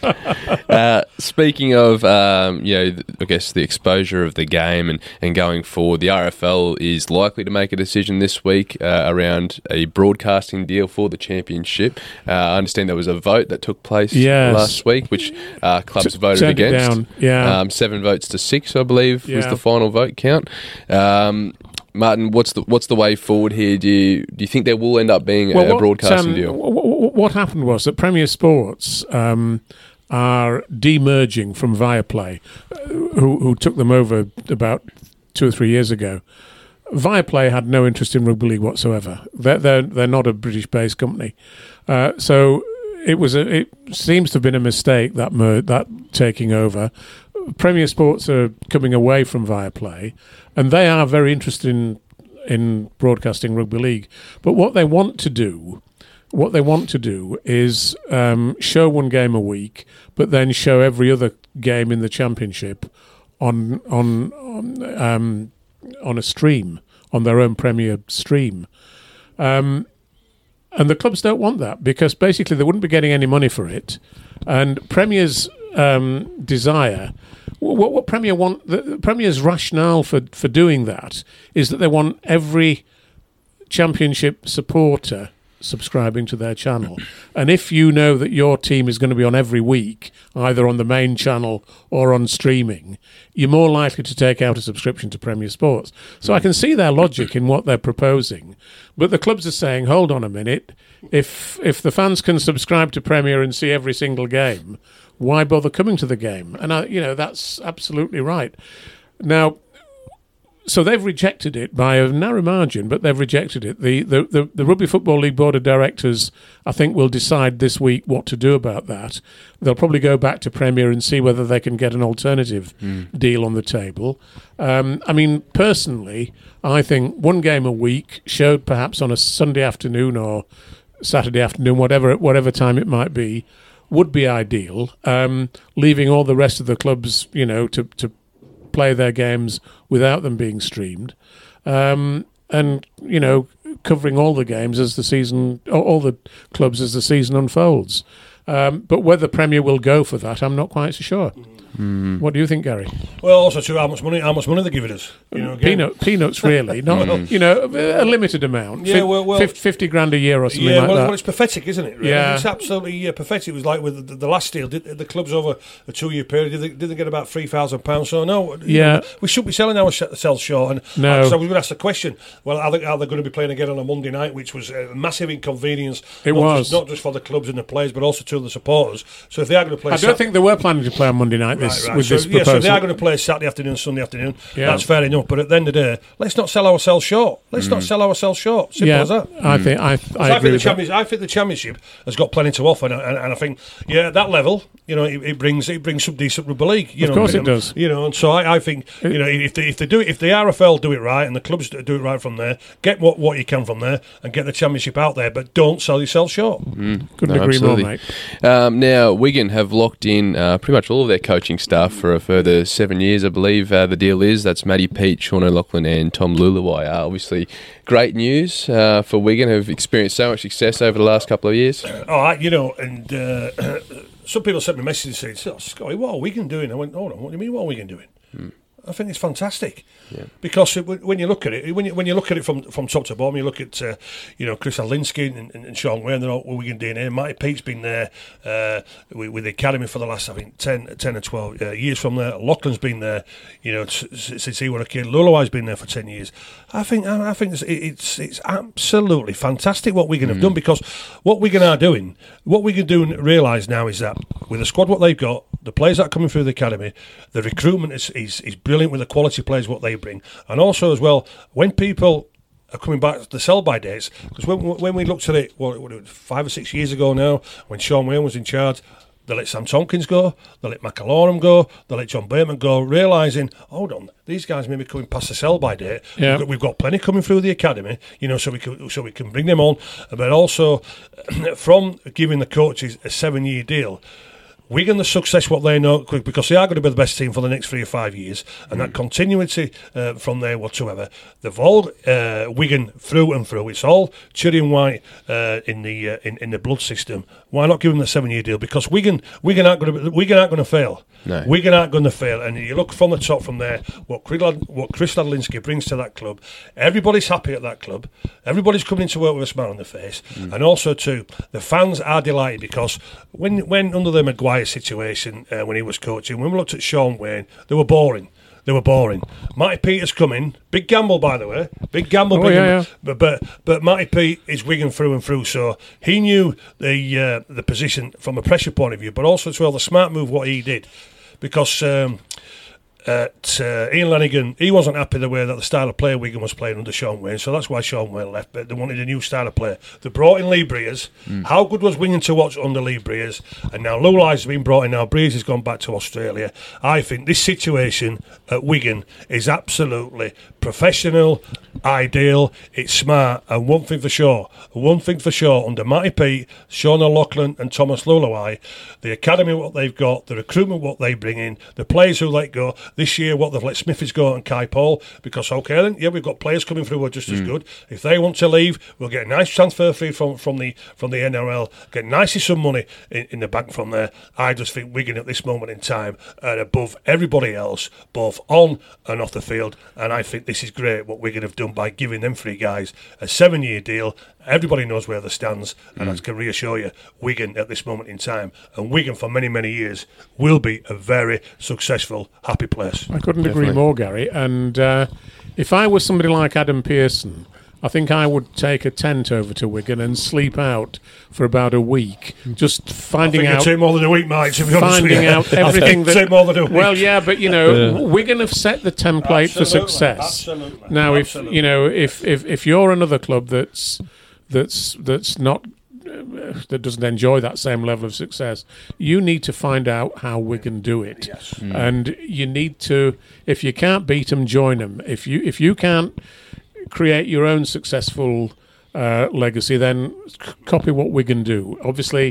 uh, speaking of, um, you know, I guess the exposure of the game and, and going forward, the R F L is likely to make a decision this week uh, around a broadcasting deal for the championship. Uh, I understand there was a vote that took place yes. last week, which uh, clubs T- voted against. Down. Yeah, um, seven votes to six, I believe, yeah. was the final vote count. Um, Martin, what's the what's the way forward here? Do you do you think there will end up being well, a, a what, broadcasting um, deal? What, what happened was that Premier Sports um, are demerging from Viaplay, who who took them over about two or three years ago. Viaplay had no interest in rugby league whatsoever. They're they're, they're not a British-based company, uh, so it was a, it seems to have been a mistake that mer- that taking over. Premier Sports are coming away from Viaplay, and they are very interested in in broadcasting rugby league. But what they want to do, what they want to do, is um, show one game a week, but then show every other game in the championship on on on, um, on a stream, on their own Premier stream. Um, and the clubs don't want that because basically they wouldn't be getting any money for it. And Premier's um, desire. What, what Premier want, the Premier's rationale for, for doing that is that they want every championship supporter subscribing to their channel. And if you know that your team is going to be on every week, either on the main channel or on streaming, you're more likely to take out a subscription to Premier Sports. So I can see their logic in what they're proposing. But the clubs are saying, hold on a minute, if if the fans can subscribe to Premier and see every single game, why bother coming to the game? And, I, you know, that's absolutely right. Now, so they've rejected it by a narrow margin, but they've rejected it. The, the, the, the Rugby Football League Board of Directors, I think, will decide this week what to do about that. They'll probably go back to Premier and see whether they can get an alternative mm. deal on the table. Um, I mean, personally, I think one game a week, showed perhaps on a Sunday afternoon or Saturday afternoon, whatever whatever time it might be, would be ideal. Um, leaving all the rest of the clubs, you know, to to play their games without them being streamed, um, and you know, covering all the games as the season, all the clubs as the season unfolds. Um, but whether Premier will go for that, I'm not quite so sure. Mm. What do you think, Gary? Well, also too, how much money? How much money they giving us? You know, Peanut, peanuts, really. Not, you know, a limited amount. Yeah, well, well fifty grand a year or something yeah, like well, that. well, it's pathetic, isn't it? Really? Yeah, it's absolutely yeah, pathetic. It was like with the, the last deal. Did, the clubs over a two-year period did they, did they get about three thousand pounds? So no, yeah, know, we shouldn't be selling ourselves short. And no, so we would ask the question: well, are they, are they going to be playing again on a Monday night, which was a massive inconvenience? It not was just, not just for the clubs and the players, but also to the supporters. So if they are going to play, I don't Sat- think they were planning to play on Monday night. This right, right. with so, this yeah, proposal. so they are going to play Saturday afternoon, Sunday afternoon. Yeah. That's fair enough. But at the end of the day, let's not sell ourselves short. Let's mm. not sell ourselves short. Simple yeah, as that. I think I, I, I agree think the with that. I think the championship has got plenty to offer, and, and, and I think yeah, at that level, you know, it, it brings it brings some decent rugby league. You of know, course, it um, does. You know, and so I, I think you know if they if they do it, if the R F L do it right and the clubs do it right from there, get what, what you can from there and get the championship out there, but don't sell yourself short. Mm. Couldn't no, agree absolutely. more, mate. Um, now Wigan have locked in uh, pretty much all of their coaching staff for a further seven years, I believe. Uh, the deal is that's Matty Peet, Sean O'Loughlin, and Tom Lulawai. Uh, obviously, great news uh, for Wigan, who've experienced so much success over the last couple of years. Oh, I, you know, and uh, some people sent me messages saying, "Oh, Scotty, what are Wigan doing?" I went, "Hold on, what do you mean, what are Wigan doing?" Hmm. I think it's fantastic. Yeah. Because it, when you look at it, when you when you look at it from from top to bottom, you look at uh, you know Chris Alinsky and, and, and Sean Wayne. They're all Wigan D N A. Matty Peet's been there uh, with, with the academy for the last I think ten, ten or twelve uh, years from there. Loughlin's been there, you know, t- since he was a kid. Lulawai's been there for ten years. I think I, I think it's, it's it's absolutely fantastic what Wigan mm. have done, because what Wigan are doing, what Wigan do realise now is that with the squad what they've got, the players that are coming through the academy, the recruitment is is, is brilliant with the quality players what they bring, and also as well when people are coming back to the sell-by dates, because when when we looked at it, what, what, five or six years ago now, when Sean Wayne was in charge, they let Sam Tompkins go, they let McAlorum go, they let John Bateman go, realising, hold on, these guys may be coming past the sell-by date. Yeah. We've, got, we've got plenty coming through the academy, you know, so we can so we can bring them on, but also from giving the coaches a seven-year deal. Wigan, the success what they know, because they are going to be the best team for the next three or five years, and mm. that continuity uh, from there whatsoever. They've all uh, Wigan through and through. It's all cherry and white uh, in the uh, in, in the blood system. Why not give them the seven-year deal? Because Wigan, Wigan aren't going to Wigan aren't going to fail. No. Wigan aren't going to fail. And you look from the top from there, what Chris, what Chris Ladlinsky brings to that club. Everybody's happy at that club. Everybody's coming to work with a smile on their face, mm. and also too, the fans are delighted because when when under the Maguire situation uh, when he was coaching, when we looked at Sean Wayne, they were boring. They were boring. Matty Peet's coming. Big gamble, by the way. Big gamble. Oh, big yeah, yeah. But, but but Matty Peet is Wigan through and through, so he knew the uh, the position from a pressure point of view, but also as well the smart move what he did, because um, at uh, Ian Lanigan, he wasn't happy the way that the style of play Wigan was playing under Sean Wayne, so that's why Sean Wayne left. But they wanted a new style of play. They brought in Lee Briers. Mm. How good was Wigan to watch under Lee Briers? And now Lulai's been brought in. Now Briers has gone back to Australia. I think this situation at Wigan is absolutely professional, ideal. It's smart. And one thing for sure, one thing for sure, under Matty Peet, Sean O'Loughlin, and Thomas Lulawai, the academy what they've got, the recruitment what they bring in, the players who let go. This year, what they've let Smithies go and Kai Paul, because okay then, yeah, we've got players coming through who are just mm. as good. If they want to leave, we'll get a nice transfer fee from, from the from the N R L, get nicely some money in, in the bank from there. I just think Wigan at this moment in time are above everybody else, both on and off the field, and I think this is great what Wigan have done by giving them three guys a seven-year deal. Everybody knows where they stands, and mm. I can reassure you, Wigan at this moment in time, and Wigan for many, many years, will be a very successful, happy place. I couldn't Definitely. agree more, Gary. And uh, if I was somebody like Adam Pearson, I think I would take a tent over to Wigan and sleep out for about a week, just finding I think out. Take more than a week, Mike. To be honest with finding you. out everything that. Take more than a week. Well, yeah, but you know, Yeah. Wigan have set the template Absolutely, for success. absolutely, Now, absolutely. if you know, if, if if you're another club that's that's that's not. that doesn't enjoy that same level of success, you need to find out how Wigan do it. Yes. Mm. And you need to, if you can't beat them, join them. If you if you can't create your own successful uh, legacy, then c- copy what Wigan do. Obviously,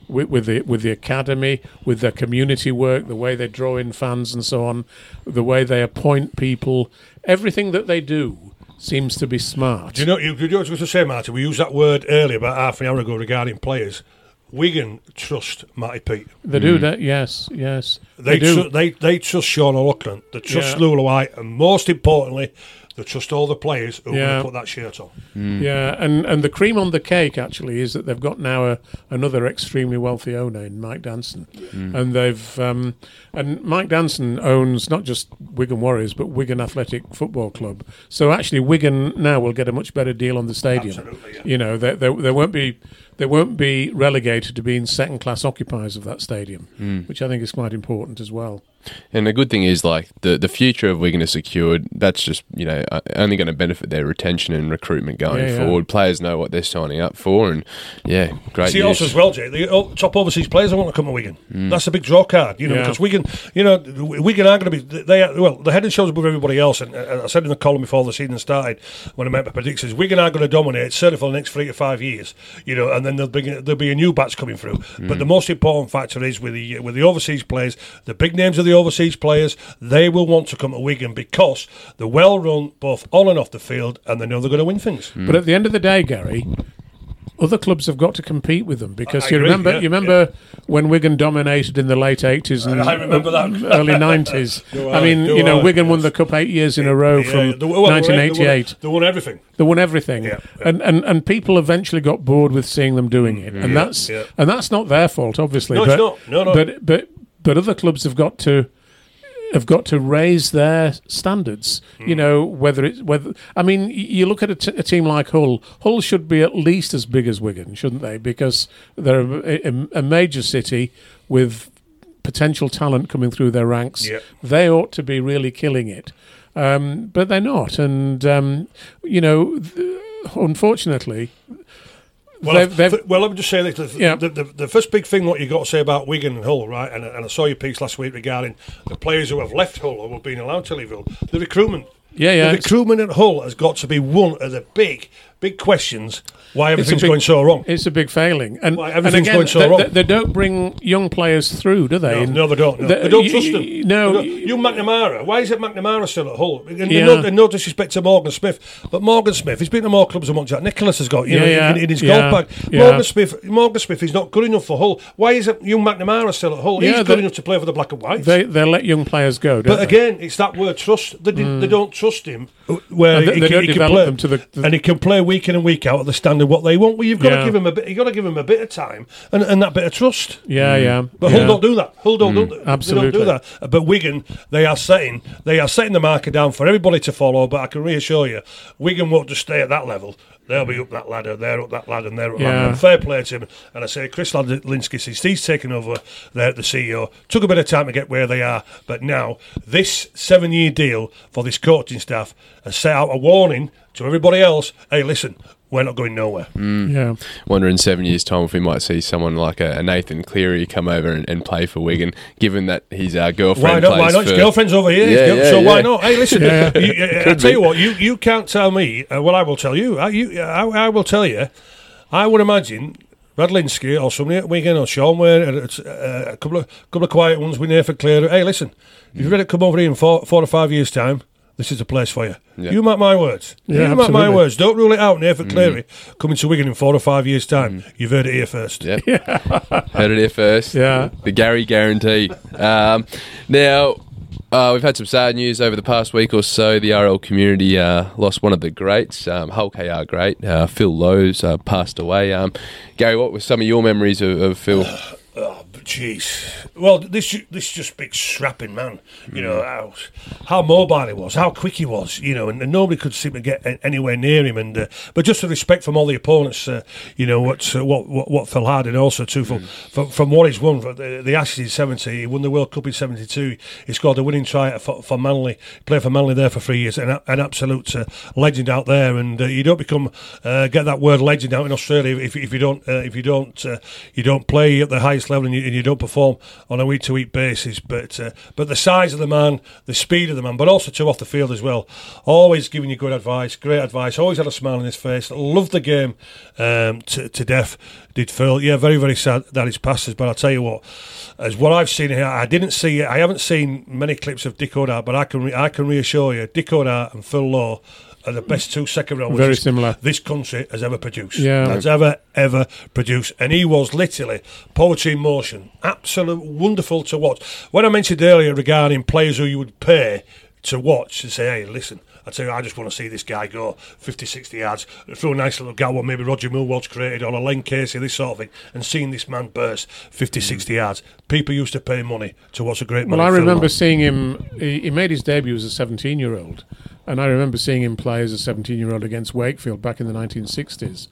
with, with the with the academy, with their community work, the way they draw in fans and so on, the way they appoint people, everything that they do seems to be smart. Do you know, you, you know what I was going to say, Martin? We used that word earlier about half an hour ago regarding players. Wigan trust Matty Peet. They do that, yes, yes. They They, do. tr- they they trust Sean O'Loughlin. They trust Yeah. Lula White, and most importantly, they trust all the players who are Yeah. going to put that shirt on. Yeah, and, and the cream on the cake actually is that they've got now a, another extremely wealthy owner in Mike Danson, and they've um, and Mike Danson owns not just Wigan Warriors but Wigan Athletic Football Club. So actually, Wigan now will get a much better deal on the stadium. Absolutely, yeah. You know, they, they, they won't be they won't be relegated to being second class occupiers of that stadium, which I think is quite important as well. And the good thing is, like, the, the future of Wigan is secured. That's just, you know, uh, only going to benefit their retention and recruitment going Yeah, yeah. forward. Players know what they're signing up for, and, yeah, great See, news. also as well, Jay, the o- top overseas players want to come to Wigan. That's a big draw card, you know, Yeah. because Wigan, you know, Wigan are going to be, they are, well, the head and shoulders above everybody else, and uh, I said in the column before the season started, when I made my predictions, Wigan are going to dominate, certainly for the next three to five years, you know, and then there'll be, there'll be a new batch coming through. But the most important factor is with the, with the overseas players, the big names of the overseas players, they will want to come to Wigan because they're well run both on and off the field, and they know they're going to win things. But at the end of the day, Gary, other clubs have got to compete with them because I you agree, remember yeah, you remember when Wigan dominated in the late eighties and I remember that. early nineties. Do I I, mean, do you know, I, Wigan won yes. the cup eight years in a row Yeah, from they won- well, nineteen eighty-eight. They won, they won everything. They won everything, Yeah, yeah. and and and people eventually got bored with seeing them doing it, and Yeah, that's yeah. and that's not their fault, obviously. No, but, it's not. No, no. But but but other clubs have got to. Have got to raise their standards. You know, whether it's whether I mean, y- you look at a, t- a team like Hull. Hull should be at least as big as Wigan, shouldn't they? Because they're a, a, a major city with potential talent coming through their ranks. Yep. They ought to be really killing it, um, but they're not. And um, you know, th- unfortunately. Well, They've- they've- f- well, let me just say this. The, Yeah. the, the, the first big thing what you got to say about Wigan and Hull, right, and, and I saw your piece last week regarding the players who have left Hull or have been allowed to leave Hull, the recruitment. Yeah, yeah, The it's- recruitment at Hull has got to be one of the big, big questions why It's a everything's big- going so wrong. It's a big failing, and, Why and everything's again, going so they, wrong. They, they don't bring young players through, do they? No, And no, they don't. No. the- They don't y- trust them. y- No, They don't. You McNamara. Why is it McNamara still at Hull? And, and Yeah. no, and no disrespect to Morgan Smith, but Morgan Smith, he's been to more clubs than what Jack Nicholas has got. You Yeah, know, yeah, in, in his yeah, golf bag. yeah. Morgan Smith, Morgan Smith is not good enough for Hull. Why is it young McNamara still at Hull? Yeah, he's good they- enough to play for the Black and Whites. they they let young players go, don't But they? again, it's that word trust. They, did, they don't trust him. Where And they- he they can, don't he can develop play, them to the- the- and he can play week in and week out at the standard what they want. Well, you've got Yeah. to give him a bit. You got to give him a bit of time and, and that bit of trust. Yeah, yeah. But yeah. Hull don't do that. Hull don't, do that. absolutely. They don't do that. But Wigan, they are setting they are setting the marker down for everybody to follow. But I can reassure you, Wigan won't just stay at that level. They'll be up that ladder, they're up that ladder, and they're up that Yeah. ladder. And fair play to him. And I say, Chris Linsky, since he's taken over there, the C E O, took a bit of time to get where they are. But now, this seven-year deal for this coaching staff has set out a warning to everybody else. Hey, listen, we're not going nowhere. Yeah. Wonder in seven years' time if we might see someone like a, a Nathan Cleary come over and, and play for Wigan, given that his uh, girlfriend Why not? plays Why not? for... His girlfriend's over here. His Yeah, girl- yeah, so why yeah. not? Hey, listen. Yeah. you, uh, I Could tell be. you what. You, you can't tell me. Uh, well, I will tell you. I, you I, I will tell you. I would imagine Brad Linsky or somebody at Wigan or Sean Ware, uh, uh, a couple of couple of quiet ones with Nathan Cleary. Hey, listen. If you're ready to come over here in four, four or five years' time, this is the place for you. Yeah. You mark my words. Yeah, you mark my absolutely. words. Don't rule it out, Nathan Cleary coming to Wigan in four or five years' time. You've heard it here first. Yep. Heard it here first. Yeah. The Gary guarantee. Um, now, uh, we've had some sad news over the past week or so. The R L community uh, lost one of the greats, um, Hull K R great, uh, Phil Lowe's, uh, passed away. Um, Gary, what were some of your memories of, of Phil? Oh, but jeez. Well, this this just big strapping man. You know how how mobile he was, how quick he was. You know, and, and nobody could seem to get a- anywhere near him. And uh, but just the respect from all the opponents. Uh, you know what, uh, what what what Phil had, and also too from from, from what he's won. For the, the Ashes in seventy, he won the World Cup in seventy-two. He scored the winning try for, for Manly. Played for Manly there for three years. An, an absolute uh, legend out there. And uh, you don't become uh, get that word legend out in Australia if, if you don't uh, if you don't uh, you don't play at the highest level and you, and you don't perform on a week-to-week basis. But uh, but the size of the man, the speed of the man, but also too off the field as well. Always giving you good advice, great advice. Always had a smile on his face. Loved the game um, to, to death. Did Phil? Yeah, very very sad that he's passed us. But I'll tell you what, as what I've seen here, I didn't see. I haven't seen many clips of Dick O'Dart, but I can re- I can reassure you, Dick O'Dart and Phil Law are the best two second rowers very similar this country has ever produced. Yeah. Has ever, ever produced. And he was literally poetry in motion. Absolute wonderful to watch. When I mentioned earlier regarding players who you would pay to watch and say, hey, listen, I tell you, I just want to see this guy go fifty, sixty yards, throw a nice little goal, what maybe Roger Millwall's created, or a Len Casey, this sort of thing, and seeing this man burst fifty, sixty yards. People used to pay money to watch a great man. Well, I remember seeing him, he, he made his debut as a seventeen-year-old, and I remember seeing him play as a seventeen-year-old against Wakefield back in the nineteen sixties.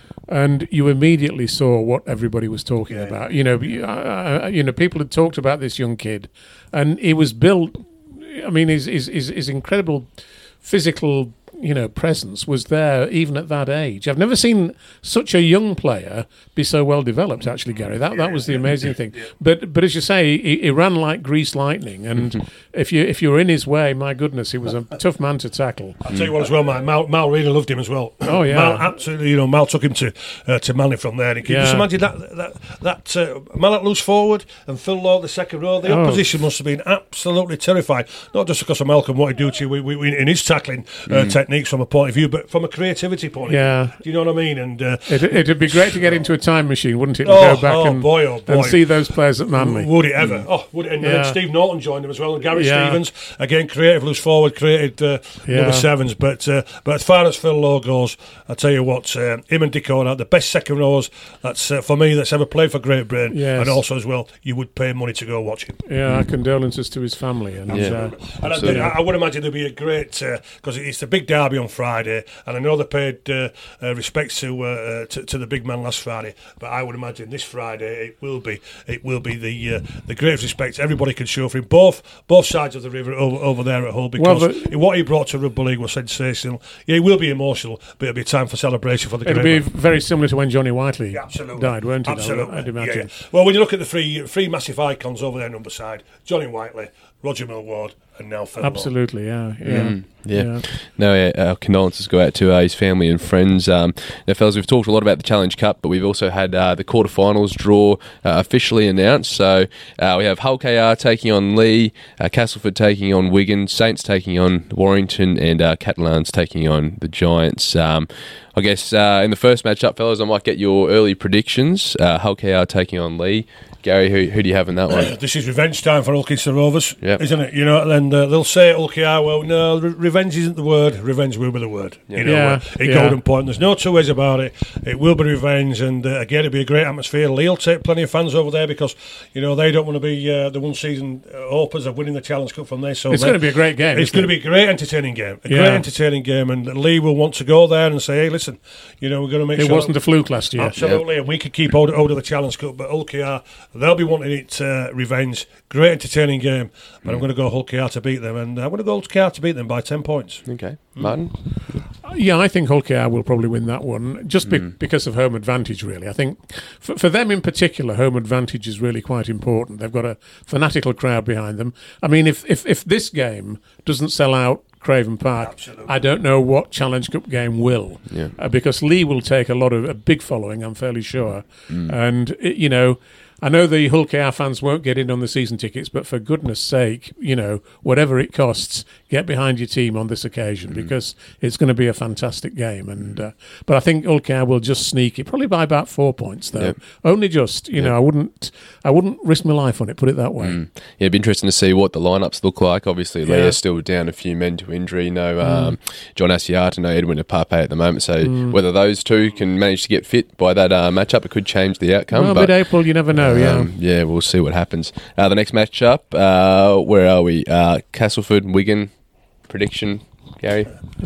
And you immediately saw what everybody was talking yeah. about. You know, uh, you know, people had talked about this young kid, and he was built. I mean, his his his, his incredible physical, you know, presence was there even at that age. I've never seen such a young player be so well developed. Actually, Gary, that that was the amazing thing. But but as you say, he, he ran like greased lightning, and if you if you were in his way, my goodness, he was a tough man to tackle. I'll tell you what as well, Mal, Mal, Mal really loved him as well. Oh yeah, Mal absolutely. You know, Mal took him to uh, to Manly from there. And can you Yeah. just imagine that that that uh, Mal at loose forward and Phil Law at the second row. The Oh. opposition must have been absolutely terrified. Not just because of Malcolm what he do to you we, we, in his tackling uh, techniques from a point of view, but from a creativity point of Yeah. view. Do you know what I mean? And uh, It, it'd be great to get into a time machine, wouldn't it? And Oh, go back oh, and, boy, oh, boy. and see those players at Manly. would it ever? Oh, would it? And Yeah. then Steve Norton joined him as well, and Gary Yeah. Stevens again, creative loose forward, created uh, Yeah. number sevens. But uh, but as far as Phil Law goes, I tell you what, uh, him and Dick O'Dart, the best second rowers that's uh, for me that's ever played for Great Britain, Yes. and also as well, you would pay money to go watch him. Yeah, our condolences to his family. And Yeah. uh, And I, think, I, I would imagine there'd be a great because it's the big derby on Friday, and I know they paid uh, uh, respects to, uh, to to the big man last Friday, but I would imagine this Friday it will be it will be the uh, the greatest respect everybody can show for him, both both sides of the river over, over there at Hull, because Well, the- what he brought to rugby league was sensational. Yeah, he will be emotional, but it'll be time for celebration for the it'll great be man. very similar to when Johnny Whiteley Yeah, absolutely. died, won't it? Absolutely. I'd imagine. Yeah, yeah. Well, when you look at the three three massive icons over there on number side, Johnny Whiteley, Roger Millward, and now Phil Law. Absolutely, yeah. Yeah. Mm, yeah. No, yeah, our condolences go out to uh, his family and friends. Um, now, fellas, we've talked a lot about the Challenge Cup, but we've also had uh, the quarterfinals draw uh, officially announced. So uh, we have Hull K R taking on Lee, uh, Castleford taking on Wigan, Saints taking on Warrington, and uh, Catalans taking on the Giants. Um, I guess uh, in the first matchup, fellas, I might get your early predictions. Uh, Hull K R taking on Lee. Gary, who, who do you have in that one? This is revenge time for Ulster Rovers, Yep. isn't it? You know, and uh, they'll say at Hull K R, well, no, re- revenge isn't the word. Revenge will be the word. You know, Yeah, uh, at yeah. Golden Point, there's no two ways about it. It will be revenge, and uh, again, it'll be a great atmosphere. Lee will take plenty of fans over there because you know they don't want to be uh, the one season uh, hopers of winning the Challenge Cup from there. So It's they- going to be a great game. It's isn't going to it? be a great entertaining game. A Yeah. great entertaining game, and Lee will want to go there and say, hey, listen, you know, we're going to make It sure. wasn't a fluke last year. Absolutely, and we could keep hold, hold of the Challenge Cup, but Hull K R, they'll be wanting it uh, revenge. Great entertaining game, but I'm going to go Hull K R to beat them, and I'm going to go Hull K R to beat them by ten points. Okay. Martin? Yeah, I think Hull K R will probably win that one, just be- because of home advantage, really. I think for, for them in particular, home advantage is really quite important. They've got a fanatical crowd behind them. I mean, if, if, if this game doesn't sell out Craven Park, Absolutely. I don't know what Challenge Cup game will, Yeah. uh, because Lee will take a lot of a big following, I'm fairly sure. And, it, you know, I know the Hull K R fans won't get in on the season tickets, but for goodness sake, you know, whatever it costs, get behind your team on this occasion because it's going to be a fantastic game. And uh, but I think Hull K R will just sneak it, probably by about four points though. Yep. Only just, you know, I wouldn't, I wouldn't risk my life on it. Put it that way. Mm. Yeah, it'd be interesting to see what the lineups look like. Obviously, Yeah. Leah's still down a few men to injury. No um, John Asiata, no Edwin Apape at the moment. So whether those two can manage to get fit by that uh, matchup, it could change the outcome. Well, but mid-April, you never know. Yeah. um, yeah, we'll see what happens. Uh, the next matchup, uh, where are we? Uh, Castleford, Wigan. Prediction, Gary?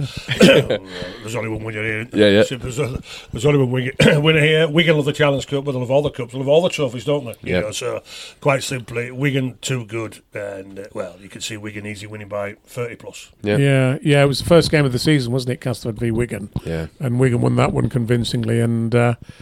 There's only one winner here. Yeah, yeah. There's, there's only one winner, winner here. Wigan love the Challenge Cup, but they love all the cups. They love all the trophies, don't they? You Yeah. know, so, quite simply, Wigan too good. And, uh, well, you can see Wigan easy winning by thirty plus. Yeah. Yeah, yeah, it was the first game of the season, wasn't it? Castleford v Wigan. Yeah. And Wigan won that one convincingly. And uh,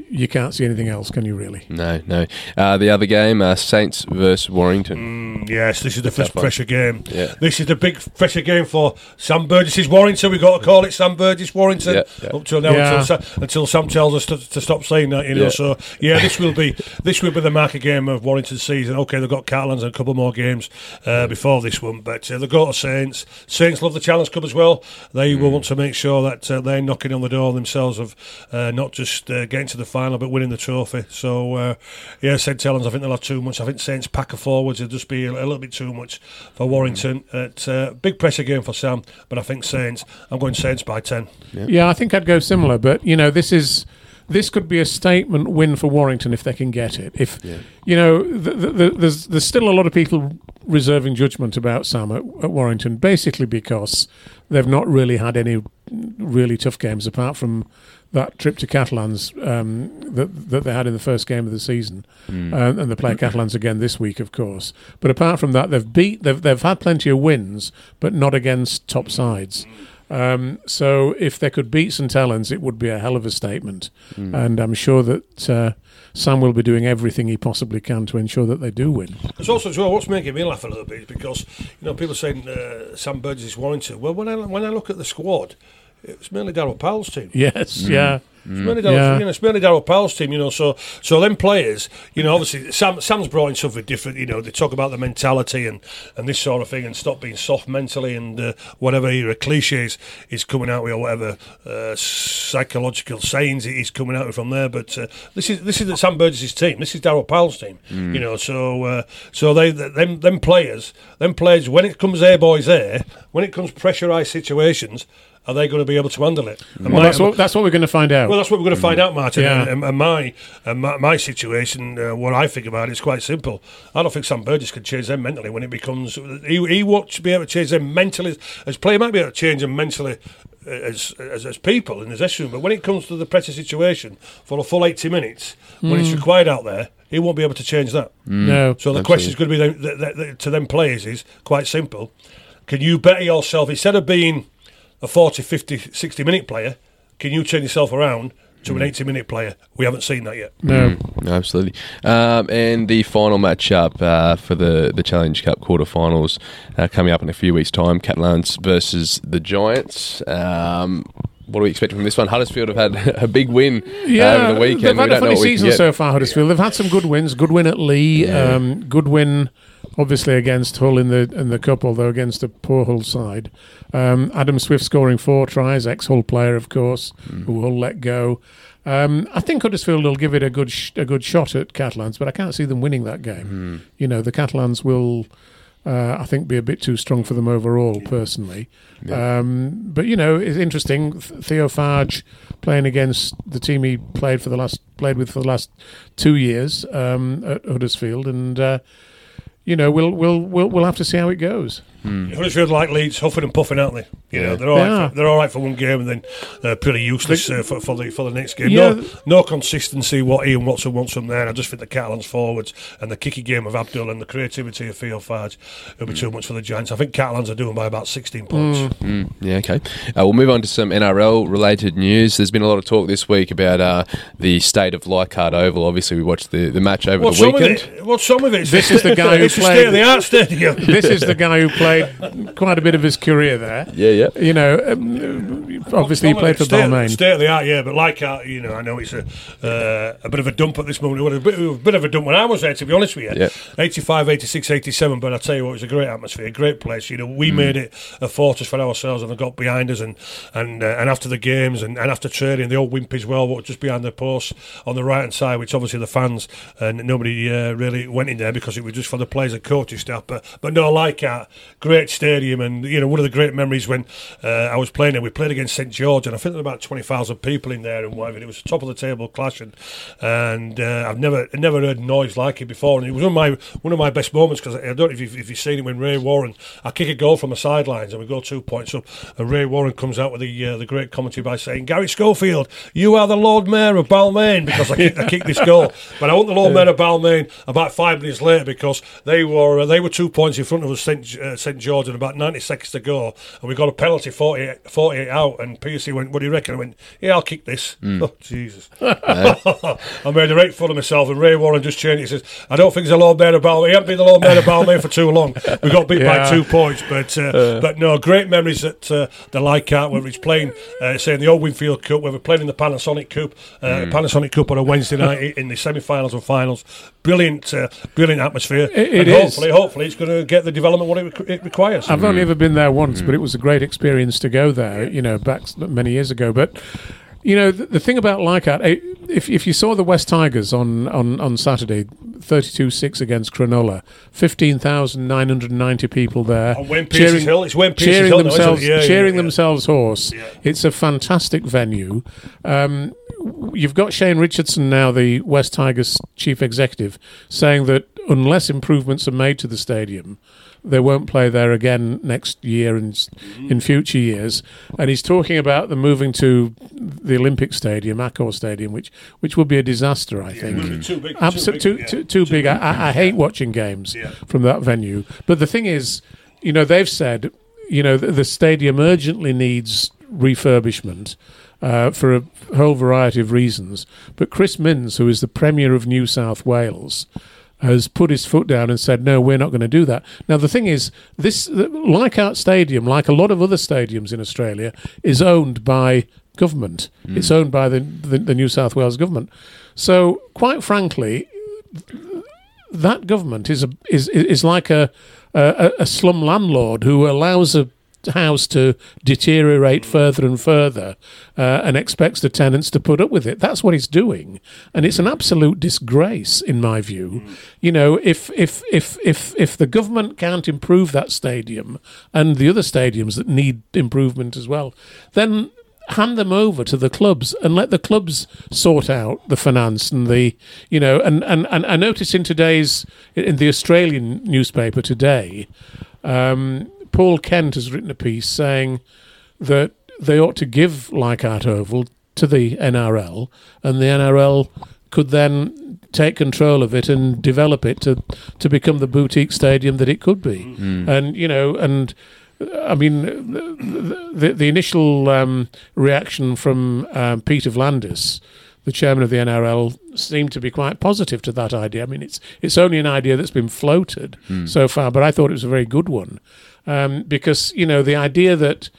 you can't see anything else, can you really? No, no. Uh, the other game, uh, Saints versus Warrington. Mm, yes, this is the first pressure game. Yeah. This is the big pressure game for Sam Burgess's Warrington. We've got to call it Sam Burgess Warrington. Yeah, yeah. Up till now, Yeah. until, Sa- until Sam tells us to, to stop saying that. You know, Yeah. so yeah, this will be this will be the marker game of Warrington's season. Okay, they've got Catalans and a couple more games uh, before this one, but uh, they go to Saints. Saints love the Challenge Cup as well. They will want to make sure that uh, they're knocking on the door themselves of uh, not just uh, getting to the final but winning the trophy. So uh, yeah, Saint Helens, I think they'll have too much. I think Saints pack of forwards will just be a, a little bit too much for Warrington. It's a uh, big pressure game for Sam, but I think Saints. I'm going Saints by ten. Yeah. yeah, I think I'd go similar, but you know, this is this could be a statement win for Warrington if they can get it. If yeah. you know, the, the, the, there's there's still a lot of people reserving judgment about Sam at, at Warrington, basically because they've not really had any really tough games apart from that trip to Catalans um, that that they had in the first game of the season, mm. uh, and they play Catalans again this week, of course. But apart from that, they've beat they've they've had plenty of wins, but not against top sides. Um, so if they could beat Saint Helens, it would be a hell of a statement, mm. and I'm sure that uh, Sam will be doing everything he possibly can to ensure that they do win. It's also as well what's making me laugh a little bit is because you know people saying uh, Sam Burgess is Warrington. Well, when I when I look at the squad, it's mainly Darryl Powell's team. Yes, mm. yeah. It's mainly Darryl, yeah. you know, it's mainly Darryl Powell's team, you know. So, so them players, you know, obviously Sam, Sam's brought in something different. You know, they talk about the mentality and, and this sort of thing, and stop being soft mentally and uh, whatever your cliches is coming out with, or whatever uh, psychological sayings he's coming out with from there. But uh, this is this is the Sam Burgess' team. This is Darryl Powell's team. Mm. You know, so uh, so they them them players, them players. When it comes air boys there, when it comes pressurised situations. Are they going to be able to handle it? Well, my, that's, what, that's what we're going to find out. Well, that's what we're going to find out, Martin. Yeah. And, and my, and my my situation, uh, what I think about it is quite simple. I don't think Sam Burgess can change them mentally when it becomes. He, he won't be able to change them mentally as player. He might be able to change them mentally as as, as people in the dressing room. But when it comes to the pressure situation for a full eighty minutes, mm. when it's required out there, he won't be able to change that. Mm. No. So the question is going to be the, the, the, to them players is quite simple. Can you better yourself instead of being a forty, fifty, sixty minute player, can you turn yourself around to an eighty minute player? We haven't seen that yet. No, mm, absolutely. Um, and the final match-up uh, for the, the Challenge Cup quarterfinals uh, coming up in a few weeks' time, Catalans versus the Giants. Um, what do we expect from this one? Huddersfield have had a big win yeah, uh, over the weekend. They've had we a funny season so far, Huddersfield. They've had some good wins. Good win at Lee. Yeah. Um, good win, obviously, against Hull in the in the Cup, although against a poor Hull side. Um, Adam Swift scoring four tries, ex-Hull player, of course, mm. who Hull let go. Um, I think Huddersfield will give it a good sh- a good shot at Catalans, but I can't see them winning that game. Mm. You know, the Catalans will, uh, I think, be a bit too strong for them overall, personally. Yeah. Um, but, you know, it's interesting. Theo Farge playing against the team he played for the last played with for the last two years um, at Huddersfield, and uh, you know, we'll we'll we'll we'll have to see how it goes. Hmm. Huddersfield like Leeds, huffing and puffing, aren't they? You know, they're all they right. For, they're all right for one game, and then they're pretty useless uh, for, for the for the next game. Yeah. No, no consistency. What Ian Watson wants from there. And I just think the Catalans forwards and the kicky game of Abdul and the creativity of Theo Farge will be mm. too much for the Giants. I think Catalans are doing by about sixteen points. Mm. Mm. Yeah, okay. Uh, we'll move on to some N R L related news. There's been a lot of talk this week about uh, the state of Leichhardt Oval. Obviously, we watched the, the match over What's the weekend. Some of it? What's some of it? This is the guy who it's played. State of the art stadium. This is the guy who played quite a bit of his career there. Yeah, yeah. You know, um, obviously he played for state, Balmain. State of the art, yeah. But Leichhardt, you know, I know it's a uh, a bit of a dump at this moment. It was a bit, a bit of a dump when I was there, to be honest with you. Yeah. eighty-five, eighty-six, eighty-seven. But I tell you what, it was a great atmosphere, a great place. You know, we mm. made it a fortress for ourselves, and they got behind us, and and uh, and after the games and, and after training, the old Wimpy's Well, what just behind the post on the right hand side, which obviously the fans and nobody uh, really went in there because it was just for the players and coaching staff. But but no, Leichhardt, great stadium, and you know, one of the great memories when uh, I was playing there, we played against St George, and I think there were about twenty thousand people in there and whatever. It was a top of the table clash, and, and uh, I've never never heard noise like it before, and it was one of my one of my best moments because I don't know if you've, if you've seen it when Ray Warren, I kick a goal from the sidelines and we go two points up, and Ray Warren comes out with the uh, the great commentary by saying, "Gary Schofield, you are the Lord Mayor of Balmain," because I kicked, I kicked this goal, but I wasn't the Lord Mayor of Balmain about five minutes later because they were uh, they were two points in front of us, St St George and about ninety seconds to go, and we got a penalty forty-eight, forty-eight out, and Piercy went, what do you reckon? I went, yeah, I'll kick this. Mm. Oh, Jesus. I made a right fun of myself, and Ray Warren just changed it. He says, I don't think there's a Lord Mayor of Balmain. He hasn't been the Lord Mayor of Balmain for too long. We got beat yeah. by two points, but uh, uh. but no, great memories at uh, the Leichhardt, whether it's playing, uh, say, in the Old Winfield Cup, whether playing in the Panasonic Cup, uh, mm. Panasonic Cup on a Wednesday night in the semi-finals and finals. Brilliant, uh, brilliant atmosphere. It, it and is. Hopefully, hopefully, it's going to get the development what it, it requires. I've mm. only ever been there once, mm. but it was a great experience to go there. You know, back many years ago. But you know, the, the thing about Leichhardt, if if you saw the West Tigers on on, on Saturday, thirty-two six against Cronulla, fifteen thousand nine hundred ninety people there, on Wayne cheering, Hill. It's Wayne cheering Hill, themselves, yeah, cheering yeah, yeah. themselves hoarse. Yeah. It's a fantastic venue. Um, You've got Shane Richardson now, the West Tigers chief executive, saying that unless improvements are made to the stadium, they won't play there again next year and mm-hmm. in future years. And he's talking about them moving to the Olympic Stadium, Accor Stadium, which which would be a disaster, I think. Yeah, too big. Absolutely, too too, big. too, Yeah. too big. I, I, I hate watching games yeah. from that venue. But the thing is, you know, they've said, you know, the, the stadium urgently needs refurbishment. Uh, for a whole variety of reasons. But Chris Minns, who is the Premier of New South Wales, has put his foot down and said, no, we're not going to do that. Now, the thing is, this Leichhardt Stadium, like a lot of other stadiums in Australia, is owned by government. Mm. It's owned by the, the, the New South Wales government. So, quite frankly, that government is a, is is like a, a, a slum landlord who allows a house to deteriorate further and further uh, and expects the tenants to put up with it. That's what he's doing, and it's an absolute disgrace in my view. Mm. You know, if if if if if the government can't improve that stadium and the other stadiums that need improvement as well, then hand them over to the clubs and let the clubs sort out the finance and the, you know, and and, and I noticed in today's in the Australian newspaper today, um Paul Kent has written a piece saying that they ought to give Leichhardt Oval to the N R L, and the N R L could then take control of it and develop it to, to become the boutique stadium that it could be. Mm. And, you know, and I mean, the, the, the initial um, reaction from um, Peter Vlandis, the chairman of the N R L, seemed to be quite positive to that idea. I mean, it's it's only an idea that's been floated mm. so far, but I thought it was a very good one. Um, because, you know, the idea that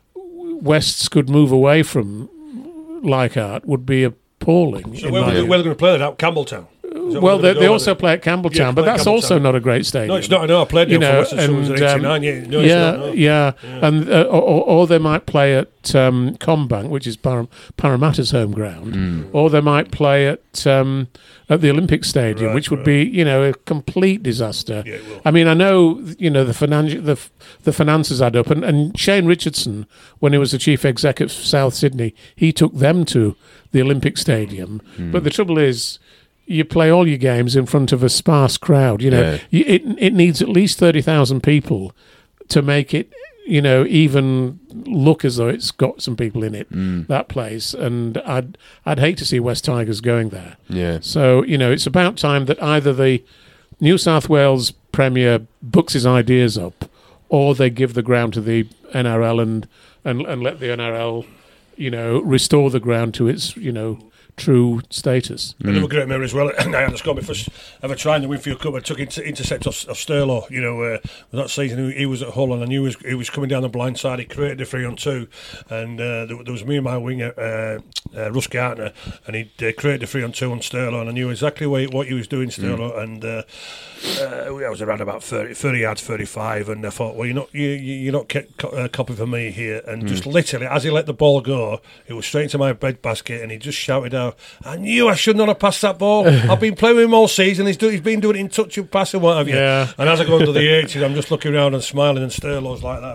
Wests could move away from Leichhardt would be appalling. So where are they going to play that out? Campbelltown? Well, they, they also play at Campbelltown, yeah, but that's also not a great stadium. No, it's not. I know. I played there for Western Suburbs in eighty-nine. Yeah, no, yeah, not, no. yeah. yeah. And uh, or, or they might play at um, Combank, which is Par- Parramatta's home ground, mm. or they might play at um, at the Olympic Stadium, right, which would right. be, you know, a complete disaster. Yeah, it will. I mean, I know, you know, the finan- the the finances add up, and, and Shane Richardson, when he was the chief exec of South Sydney, he took them to the Olympic Stadium. Mm. But the trouble is, you play all your games in front of a sparse crowd. You know, yeah. you, it it needs at least thirty thousand people to make it, you know, even look as though it's got some people in it. Mm. That place, and I'd I'd hate to see West Tigers going there. Yeah. So you know, it's about time that either the New South Wales Premier books his ideas up, or they give the ground to the N R L and and and let the N R L, you know, restore the ground to its, you know, true status. Mm. Another great memory as well. I had to score my first ever try in the Winfield Cup. I took inter- intercept of, of Sterlo. You know, uh, that season he, he was at Hull, and I knew he was, he was coming down the blind side. He created the three on two, and uh, there, there was me and my winger, uh, uh, Russ Gartner, and he uh, created the three on two on Sterlo, and I knew exactly what he, what he was doing, Sterlo. Mm. And uh, uh, I was around about thirty, thirty yards, thirty-five, and I thought, well, you're not you, you're not kept co- uh, copy for me here. And mm. just literally, as he let the ball go, it was straight into my breadbasket, and he just shouted out, I knew I should not have passed that ball. I've been playing with him all season. He's, do, he's been doing it in touch and pass and what have you. Yeah. And as I go into the eighties, I'm just looking around and smiling, and Sterlo's like that.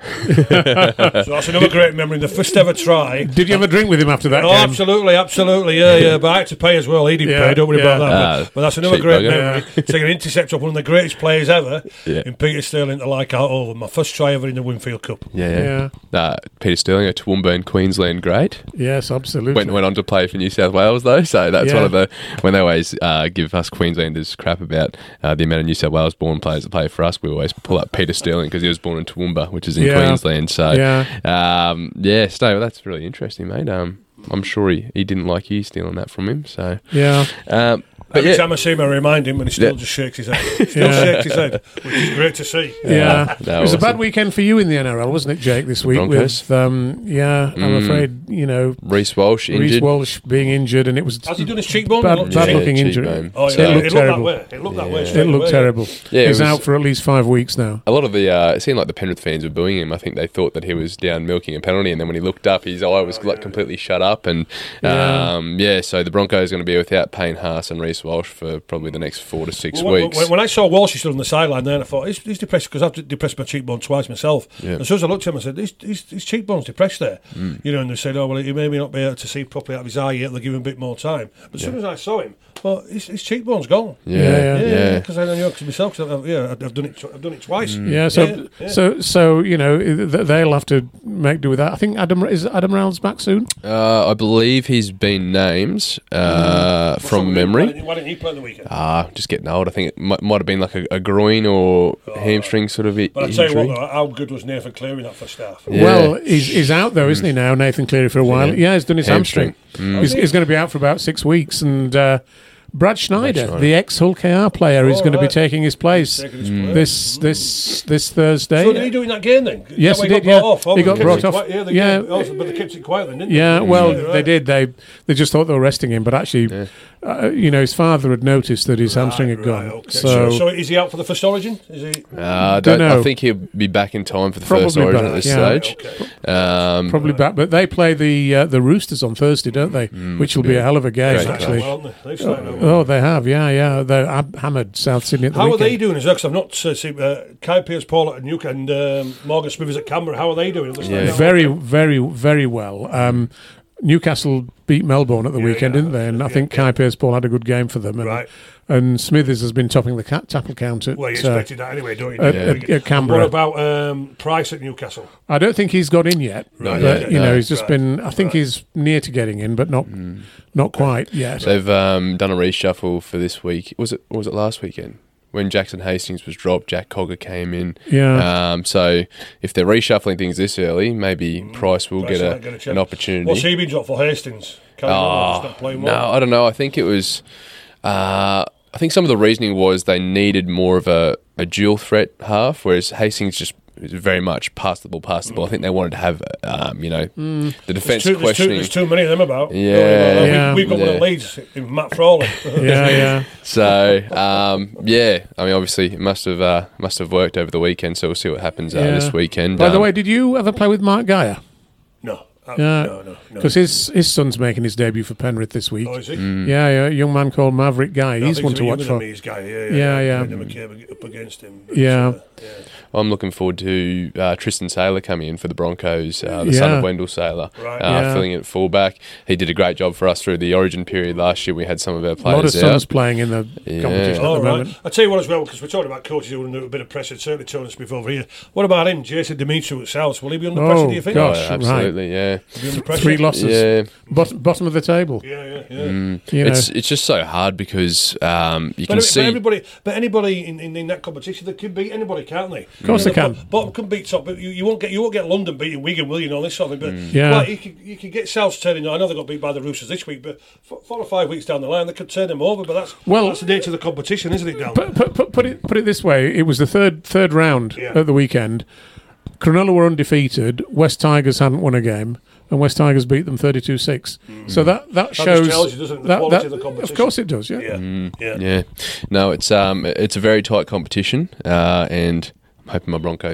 So that's another great memory. The first ever try. Did you have a drink with him after that Oh, game? absolutely, absolutely, yeah, yeah. But I had to pay as well. He didn't Yeah, pay. Don't worry yeah. about that. Ah, but, but that's another cheap great bugger. memory. Taking an intercept off one of the greatest players ever Yeah. in Peter Sterling to like out over. My first try ever in the Winfield Cup. Yeah, yeah. Yeah. Nah, Peter Sterling, a Toowoomba and Queensland great. Yes, absolutely. Went, went on to play for New South Wales though, so that's Yeah. one of the when they always uh, give us Queenslanders crap about uh, the amount of New South Wales born players that play for us. We always pull up Peter Sterling because he was born in Toowoomba, which is in Yeah. Queensland. So Yeah. um, yeah, so well, that's really interesting, mate. Um, I'm sure he, he didn't like you stealing that from him. So Yeah. um, but Every yeah, time I see him, I remind him, and he still Yeah. just shakes his head. Still Yeah. shakes his head, which is great to see. Yeah, No, it was a bad awesome. weekend for you in the N R L, wasn't it, Jake? This week Broncos? with um, yeah, I'm Mm. afraid you know Reece Walsh Reece injured. Walsh being injured, and it was Has he done his cheekbone? bad, It looked bad Yeah, looking injury. cheekbone. Oh, So- yeah, It it looked looked terrible. that way. It looked that way. Yeah. straight It looked away. terrible. Yeah, it He's was- out for at least five weeks now. A lot of the uh, it seemed like the Penrith fans were booing him. I think they thought that he was down milking a penalty, and then when he looked up, his eye was like completely shut up. And Yeah. um, yeah, so the Broncos are going to be without Payne Haas and Reece Walsh for probably the next four to six Well, when, weeks. when, when I saw Walsh stood on the sideline there, and I thought, he's, he's depressed because I've depressed my cheekbone twice myself. Yeah. And as soon as I looked at him, I said, his, his, his cheekbone's depressed there. Mm. You know, and they said, oh, well, he may not be able to see properly out of his eye yet, they'll give him a bit more time. But as soon as I saw him, well, his, his cheekbone's gone. yeah, Yeah, yeah, yeah. Yeah, because I know because myself, cause I've, yeah, I've I've done it. tw- I've done it twice. Yeah, so Yeah, yeah. so so you know th- they'll have to make do with that. I think Adam is Adam Reynolds back soon. Uh, I believe he's been named uh, Why from didn't- memory. Why didn't, why didn't he play on the weekend? Ah, just getting old. I think it might, might have been like a, a groin or hamstring sort of i- But I tell you injury. what, though, how good was Nathan Cleary in that first half? Yeah. Well, he's, he's out though, isn't he now, Nathan Cleary, for a while? Yeah. Yeah, he's done his hamstring. Hamstring. He's, he's going to be out for about six weeks, and uh, Brad Schneider, Schneider. the ex-Hull K R player, is Oh, going to be right. taking his place Taking his place. this this this Thursday. So did he do in that game then? Yes, That way he did, got yeah. brought off. Oh, He but got they brought kept it off. quiet. Yeah, they Yeah. gave- oh, but they kept it quiet then, didn't they? Yeah, well, Yeah, right. they did. They they just thought they were resting him, but actually, uh, you know, his father had noticed that his hamstring had Right, gone. okay. So, so, so is he out for the first Origin? Is he? Uh, I, Don't don't, know. I think he'll be back in time for the Probably first origin back, at this yeah. stage. Okay. Um, probably back, but they play the uh, the Roosters on Thursday, don't they? Which will be yeah. a hell of a game, Great actually. Well, haven't they? They've started out well. Oh, they have, yeah, yeah. They're ab- hammered South Sydney at the How are weekend. they doing as well? Because I've not uh, seen uh, Kai Pierce-Paul at Newcastle and um, Morgan Smithers at Canberra. How are they doing? It looks like Yeah. they're Very, okay. very, very well. Um, Newcastle beat Melbourne at the Yeah, weekend, yeah. didn't they? And I Yeah, think yeah. Kai Pierce-Paul had a good game for them. And, Right. and Smithers has been topping the ca- tackle count at, Well, you uh, expected that anyway, don't you? at, Yeah. at, at Canberra. What about um, Price at Newcastle? I don't think he's got in yet. Right, but, yeah, you know, no, he's just right, been. I think right. he's near to getting in, but not not quite yet. They've um, done a reshuffle for this week. Was it was it last weekend? When Jackson Hastings was dropped, Jack Cogger came in. Yeah. Um, so if they're reshuffling things this early, maybe Price will Price get, might a, get a chance. an opportunity. What's he been dropped for Hastings? Can't Oh, remember, not playing no, well. I don't know. I think it was. Uh, I think some of the reasoning was they needed more of a, a dual threat half, whereas Hastings just is very much pass the ball, pass the ball. I think they wanted to have, um, you know, the There's defence too, there's, too, questioning. there's too many of them about. Yeah. We- Yeah. We've got one Yeah. of Leeds, in Matt Frawley. yeah, yeah. So um, yeah, I mean, obviously it must have uh, must have worked over the weekend. So we'll see what happens uh, Yeah. this weekend. By the Um, way, did you ever play with Mark Geyer? No. Uh, Yeah, no, no, no. because his his son's making his debut for Penrith this week. Oh, is he? Yeah, yeah, a young man called Maverick Guy. No, I He's think one he's to a watch bit younger for. than me, this guy. Yeah, Yeah, yeah. yeah. I never came up against him. but, Yeah. uh, yeah. I'm looking forward to uh, Tristan Saylor coming in for the Broncos, uh, the son Yeah. of Wendell Saylor, Right. uh, Yeah. filling in at fullback. He did a great job for us through the Origin period last year. We had some of our A lot of players sons out. playing in the Yeah. competition All at the right. moment. I'll tell you what as well, because we're talking about coaches who are under a bit of pressure, certainly Tony Smith over here. What about him, Jason Demetriou at South? Will he be under Oh, pressure, do you think? gosh. Oh, absolutely, yeah, Will he be under pressure? Three losses, yeah. Bot- bottom of the table. Yeah, yeah, yeah. You know, It's it's just so hard because um, you can But, see. but everybody, but anybody in, in, in that competition, they can beat anybody, can't they? Of course they can. Bottom can beat top, but you, you won't get you won't get London beating Wigan, will you? And all this sort of thing. But Yeah. like, you could you could get South turning. I know they got beat by the Roosters this week, but f- four or five weeks down the line, they could turn them over. But that's Well- that's the nature of the competition, isn't it? Down put, put, put, put it put it this way: it was the third third round Yeah. at the weekend. Cronulla were undefeated. West Tigers hadn't won a game, and West Tigers beat them thirty-two six. So that that just shows tells you, doesn't it, the that, quality that- of the competition. Of course, it does. Yeah. yeah, yeah. Yeah, no, it's um, it's a very tight competition, uh, and I'm hoping my Broncos can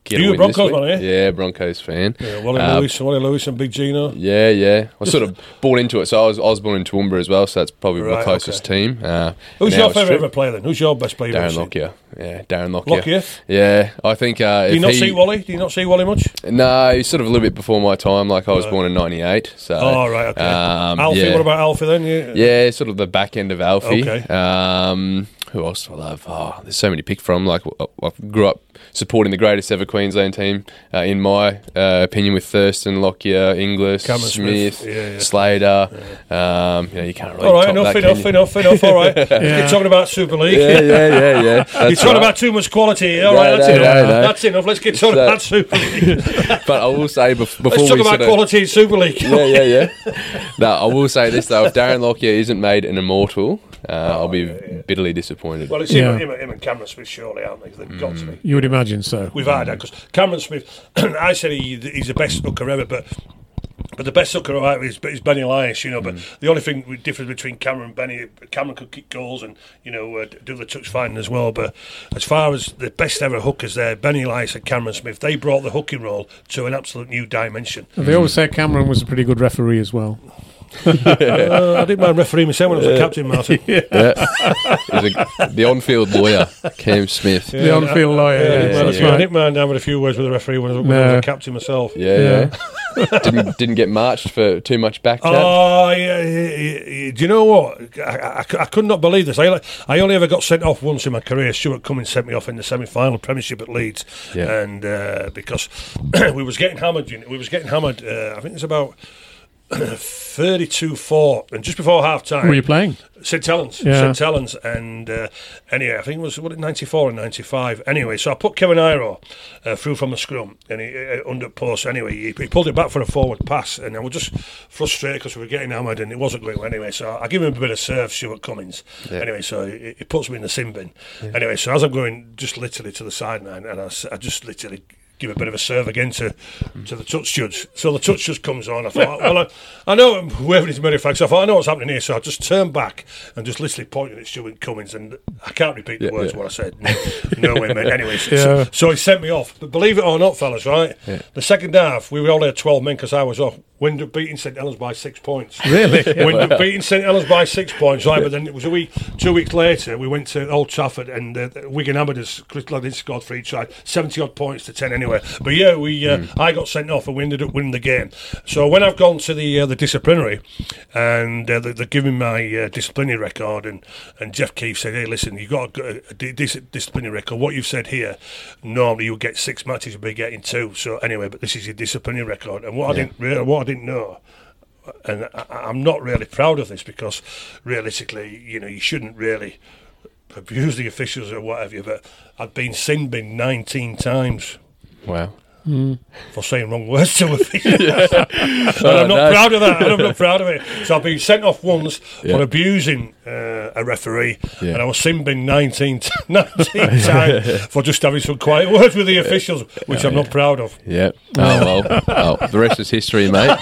get You a a win this Broncos week. man, eh? Yeah, Broncos fan. Yeah, Wally Uh, Lewis, Wally Lewis and Big Gino. Yeah, yeah. I was sort of born into it. So I was, I was born in Toowoomba as well, so that's probably my Right, closest team. Uh, Who's now your it's favourite true. ever player then? Who's your best player? you've Darren ever seen? Lockyer. Yeah, Darren Lockyer. Lockyer? Yeah, I think uh, Do you if not he, see Wally? Do you not see Wally much? No, he's sort of a little bit before my time. Like I was born in ninety-eight. So, Oh, right, okay. um, Alfie, yeah. what about Alfie then? You, Yeah, sort of the back end of Alfie. Okay. Um, who else do I love? Oh, there's so many to pick from. Like I I grew up supporting the greatest ever Queensland team, uh, in my uh, opinion, with Thurston, Lockyer, Inglis, Cameron Smith, Smith. Yeah, yeah. Slater. Um, you know, you can't really All right, top enough, that, enough, can you? enough, enough. All right, you're talking about Super League. Yeah, yeah, yeah, yeah. You're That's talking right. about too much quality. here. All No, right, that's no, enough. no, no. That's enough. Let's get talking So- about Super League. But I will say bef- before Let's we talk about sort of, quality in Super League. yeah, yeah, yeah. No, I will say this though: if Darren Lockyer isn't made an immortal, uh, I'll be bitterly disappointed. Well, it's Yeah. him, him, him and Cameron Smith, surely, aren't they? They've got to be. You would imagine so. We've had that because Cameron Smith. I said he, he's the best hooker ever, but but the best hooker right, is, is Benny Elias, you know. But the only thing the difference between Cameron and Benny, Cameron could kick goals and you know uh, do the touch finding as well. But as far as the best ever hookers there, Benny Elias and Cameron Smith, they brought the hooking role to an absolute new dimension. They always say Cameron was a pretty good referee as well. uh, I didn't mind refereeing myself when I was the captain, Martin. Yeah. He's a, the on-field lawyer, Cam Smith. The on-field lawyer. Yeah, Yeah, yeah, that's yeah. I right. didn't mind having a few words with the referee when I was, when I was No. the captain myself. Yeah, yeah. didn't didn't get marched for too much back chat. Oh, yeah, yeah, yeah. Do you know what? I, I, I could not believe this. I, I only ever got sent off once in my career. Stuart Cummins sent me off in the semi-final Premiership at Leeds, Yeah. and uh, because we was getting hammered, you know, we was getting hammered. Uh, I think it's about thirty-two four, and just before half time. Who were you playing? St Helens, Yeah. St Helens, and uh, anyway, I think it was what ninety-four and ninety-five. Anyway, so I put Kevin Iro uh, through from the scrum, and he uh, under post. Anyway, he, he pulled it back for a forward pass, and I was just frustrated because we were getting hammered, and it wasn't going well anyway. So I give him a bit of serve, Stuart Cummins. Yeah. Anyway, so he, he puts me in the sin bin. Anyway, so as I'm going just literally to the sideline, and I, s- I just literally give a bit of a serve again to, to the touch judge. So the touch judge comes on. I thought, well, I, I know I'm waving his merry flag, so I thought, I know what's happening here. So I just turned back and just literally pointed at Stuart Cummins, and I can't repeat the Yeah, words yeah. what I said. No, no way, mate. Anyway, so, Yeah. so, so he sent me off. But believe it or not, fellas, right? Yeah. The second half, we were only had twelve men because I was off. We ended up beating St Helens by six points. Really? We ended up beating St Helens by six points, right? But then it was a week, two weeks later, we went to Old Trafford, and uh, Wigan hammered us. Chris Gladden scored three tries, seventy odd points to ten anyway. But yeah, we uh, I got sent off, and we ended up winning the game. So when I've gone to the uh, the disciplinary, and uh, they- they're giving my uh, disciplinary record, and, and Jeff Keefe said, "Hey, listen, you got a, a di- dis- disciplinary record. What you've said here, normally you would get six matches, you'll be getting two. So anyway, but this is your disciplinary record, and what I Yeah. didn't rea- what I didn't know." And I, I'm not really proud of this because realistically, you know, you shouldn't really abuse the officials or whatever. But I've been sin binned nineteen times Wow. for saying wrong words to officials. and Oh, I'm not no. proud of that. And I'm not proud of it. So I've been sent off once Yeah. for abusing uh, a referee, Yeah. and I was sin binned nineteen, t- nineteen times for just having some quiet words with the officials, which I'm not proud of. Yeah. Oh, well. Oh, the rest is history, mate.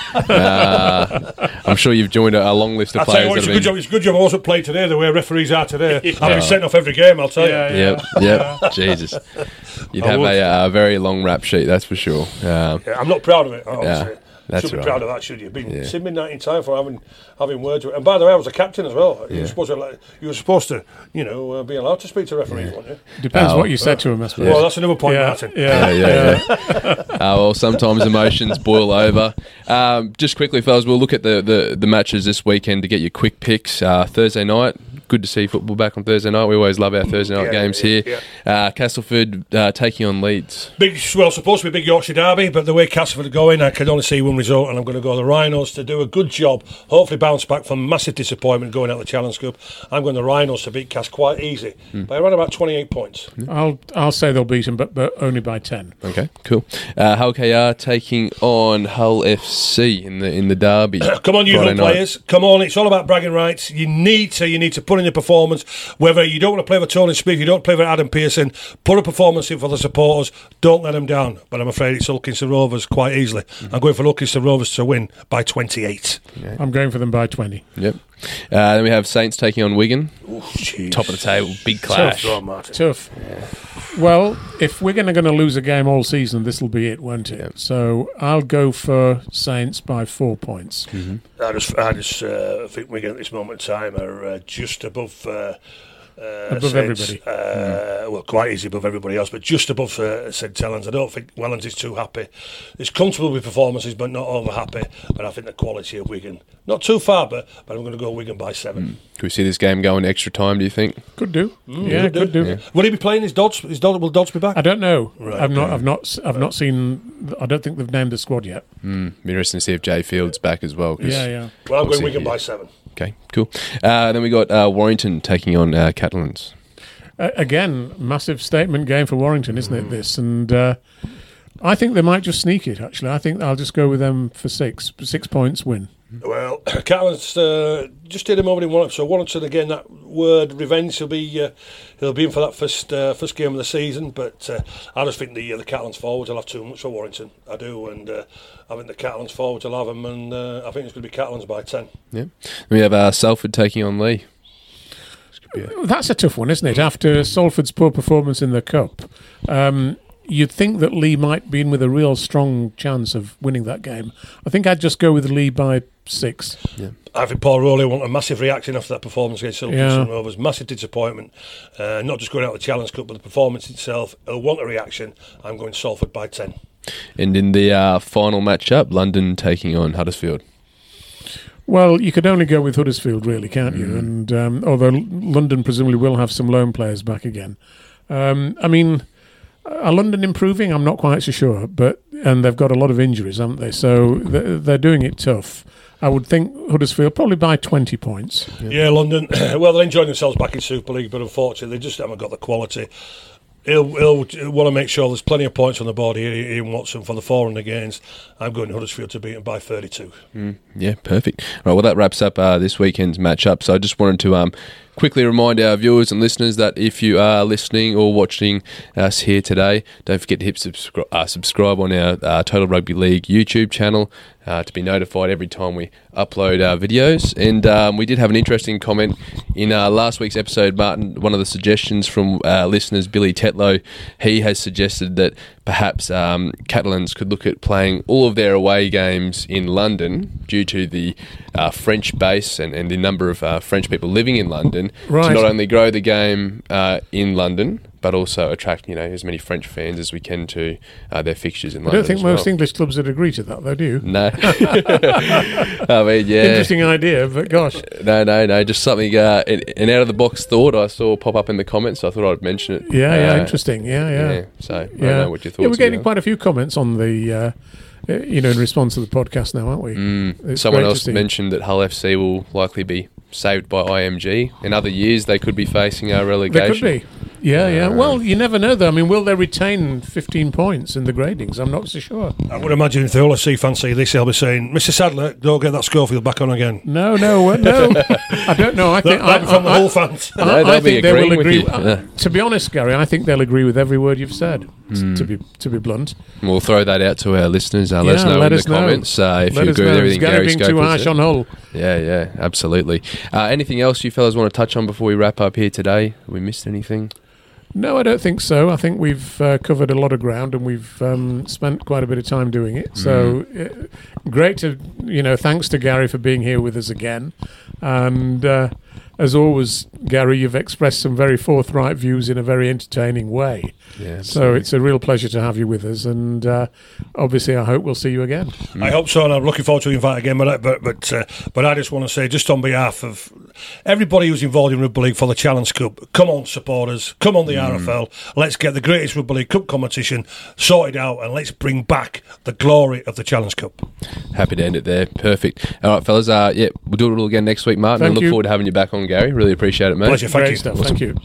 Uh, I'm sure you've joined a, a long list of I'll tell you players what, it's a that good have job. been... It's a good job I wasn't played today the way referees are today. I've Yeah. been sent off every game, I'll tell Yeah, you. yeah. Yep, yep. Jesus. You'd I have would. a, a very long rap sheet, that's for sure. Um, Yeah, I'm not proud of it. Obviously. Yeah, that's should be right. proud of that, should you? Been Yeah. seen me nineteen times for having having words with. And by the way, I was a captain as well. You Yeah. were supposed to, like, you were supposed to, you know, uh, be allowed to speak to referees, weren't you? Depends Oh. what you said to him, I suppose. Well, that's another point, yeah, Martin. yeah, Yeah, yeah, yeah. uh, well, sometimes emotions boil over. Um, just quickly, fellas, we'll look at the, the, the matches this weekend to get your quick picks. Uh, Thursday night, good to see football back on Thursday night. We always love our Thursday night Yeah, games yeah, here. Uh, Castleford uh, taking on Leeds. Big, well, supposed to be a big Yorkshire derby, but the way Castleford are going, I can only see one result, and I'm going to go the Rhinos to do a good job. Hopefully, bounce back from massive disappointment going out the Challenge Cup. I'm going the Rhinos to beat Cas quite easy by around about twenty-eight points. I'll I'll say they'll beat him, but, but only by ten. Okay, cool. Uh, Hull K R taking on Hull F C in the in the derby. Come on, you Friday Hull night. players. Come on, it's all about bragging rights. You need to, you need to put in your performance. Whether you don't want to play for Tony Smith, you don't play for Adam Pearson, put a performance in for the supporters. Don't let them down. But I'm afraid it's Hulkinson Rovers quite easily. I'm going for Hulkinson Rovers to win by twenty-eight. I'm going for them by twenty. Yep. Uh, then we have Saints taking on Wigan. Jeez. Top of the table, big clash. Tough draw, Martin. Tough. Well, if we're going to going to lose a game all season, this will be it, won't it? Yep. So I'll go for Saints by four points. Mm-hmm. I just, I just uh, think Wigan at this moment in time are uh, just above. Uh, Uh, above Saints, everybody. Uh, mm. Well, quite easy above everybody else, but just above uh, St Helens. I don't think Welland is too happy. He's comfortable with performances, but not over happy. And I think the quality of Wigan, not too far, but, but I'm going to go Wigan by seven. Mm. Could we see this game going extra time, do you think? Could do. Mm, yeah, could do. do. Yeah. Will he be playing his Dodds? His Dodds will Dodds be back? I don't know. Right, I've not. okay. I've not. I've not seen. I don't think they've named the squad yet. Mm. Be interesting to see if Jay Field's back as well. 'Cause Yeah, yeah. Well, I'm we'll going see Wigan here. by seven. Okay, cool. Uh, then we got uh, Warrington taking on uh, Catalans. Uh, again, massive statement game for Warrington, isn't it? This, and uh, I think they might just sneak it. Actually, I think I'll just go with them for six. Six points win. Well, Catalans uh, just did him over in Warrington. So Warrington again, that word revenge. He'll be uh, he'll be in for that first uh, first game of the season. But uh, I just think the uh, the Catalans forwards will have too much for Warrington. I do, and uh, I think the Catalans forwards will have them, and uh, I think it's going to be Catalans by ten. Yeah. We have uh, Salford taking on Lee. Yeah. That's a tough one, isn't it? After Salford's poor performance in the Cup, um, you'd think that Lee might be in with a real strong chance of winning that game. I think I'd just go with Lee by six. Yeah. I think Paul Rowley want a massive reaction after that performance against Silverton Yeah. Rovers. Massive disappointment. Uh, not just going out of the Challenge Cup, but the performance itself. He'll want a reaction. I'm going Salford by ten. And in the uh, final matchup, London taking on Huddersfield. Well, you could only go with Huddersfield, really, can't you? Mm. And um, although L- London presumably will have some loan players back again, um, I mean, are London improving? I'm not quite so sure, but and they've got a lot of injuries, haven't they? So they're, they're doing it tough. I would think Huddersfield probably by twenty points. Yeah, yeah London. Well, they're enjoying themselves back in Super League, but unfortunately, they just haven't got the quality. He'll, he'll, he'll want to make sure there's plenty of points on the board here, Ian Watson, for the for and against. I'm going Huddersfield to beat them by thirty-two. Mm, yeah, perfect. Right, well, that wraps up uh, this weekend's matchup. So I just wanted to um, quickly remind our viewers and listeners that if you are listening or watching us here today, don't forget to hit subscri- uh, subscribe on our uh, Total Rugby League YouTube channel uh, to be notified every time we upload our videos. And um, we did have an interesting comment in uh, last week's episode, Martin. One of the suggestions from uh, listeners, Billy Tetlow, he has suggested that perhaps um, Catalans could look at playing all of their away games in London due to the uh, French base and, and the number of uh, French people living in London, Right. to not only grow the game uh, in London, but also attract, you know, as many French fans as we can to uh, their fixtures in I London. don't think as most well. English clubs would agree to that, though, do you? No. I mean, yeah. Interesting idea, but gosh. No, no, no. Just something, uh, an, an out of the box thought I saw pop up in the comments. So I thought I'd mention it. Yeah, yeah, Uh, interesting. Yeah, yeah. Yeah. So I Yeah. don't know what your thoughts Yeah, we're getting are. quite a few comments on the, uh, uh, you know, in response to the podcast now, aren't we? Mm. It's Someone great to else see. mentioned that Hull F C will likely be saved by I M G. In other years, they could be facing a They relegation. could be. Yeah, yeah. Uh, Well, you never know, though. I mean, will they retain fifteen points in the gradings? I'm not so sure. I would imagine if the Hull F C fancy this, they'll be saying, Mister Sadler, don't get that Schofield back on again. No, no, uh, no. I don't know. I think That, that I, from the I, Hull fans. I, No, I they'll be think they will agreeing with agree. you. uh, Yeah. To be honest, Gary, I think they'll agree with every word you've said. Mm. To be to be blunt. We'll throw that out to our listeners. Uh, let us Yeah, know let in us the know. comments uh, if Let you us agree with know. everything Is Gary Gary being too Schofield harsh said. on Hull? Yeah, yeah, absolutely. Uh, anything else you fellas want to touch on before we wrap up here today? Have we missed anything? No, I don't think so. I think we've uh, covered a lot of ground and we've um, spent quite a bit of time doing it. So uh, great to, you know, thanks to Gary for being here with us again. And uh, as always, Gary, you've expressed some very forthright views in a very entertaining way. Yeah, So absolutely. it's a real pleasure to have you with us. And uh, obviously, I hope we'll see you again. I hope so, and I'm looking forward to the invite again. But I- but but, uh, but I just want to say, just on behalf of everybody who's involved in Rugby League for the Challenge Cup, come on, supporters, come on the R F L. Let's get the greatest Rugby League Cup competition sorted out, and let's bring back the glory of the Challenge Cup. Happy to end it there. Perfect. All right, fellas. Uh, yeah, we'll do it all again next week, Martin. Thank I look you. forward to having you back on, Gary. Really appreciate it, mate. Pleasure, thank Great you. stuff. Thank you.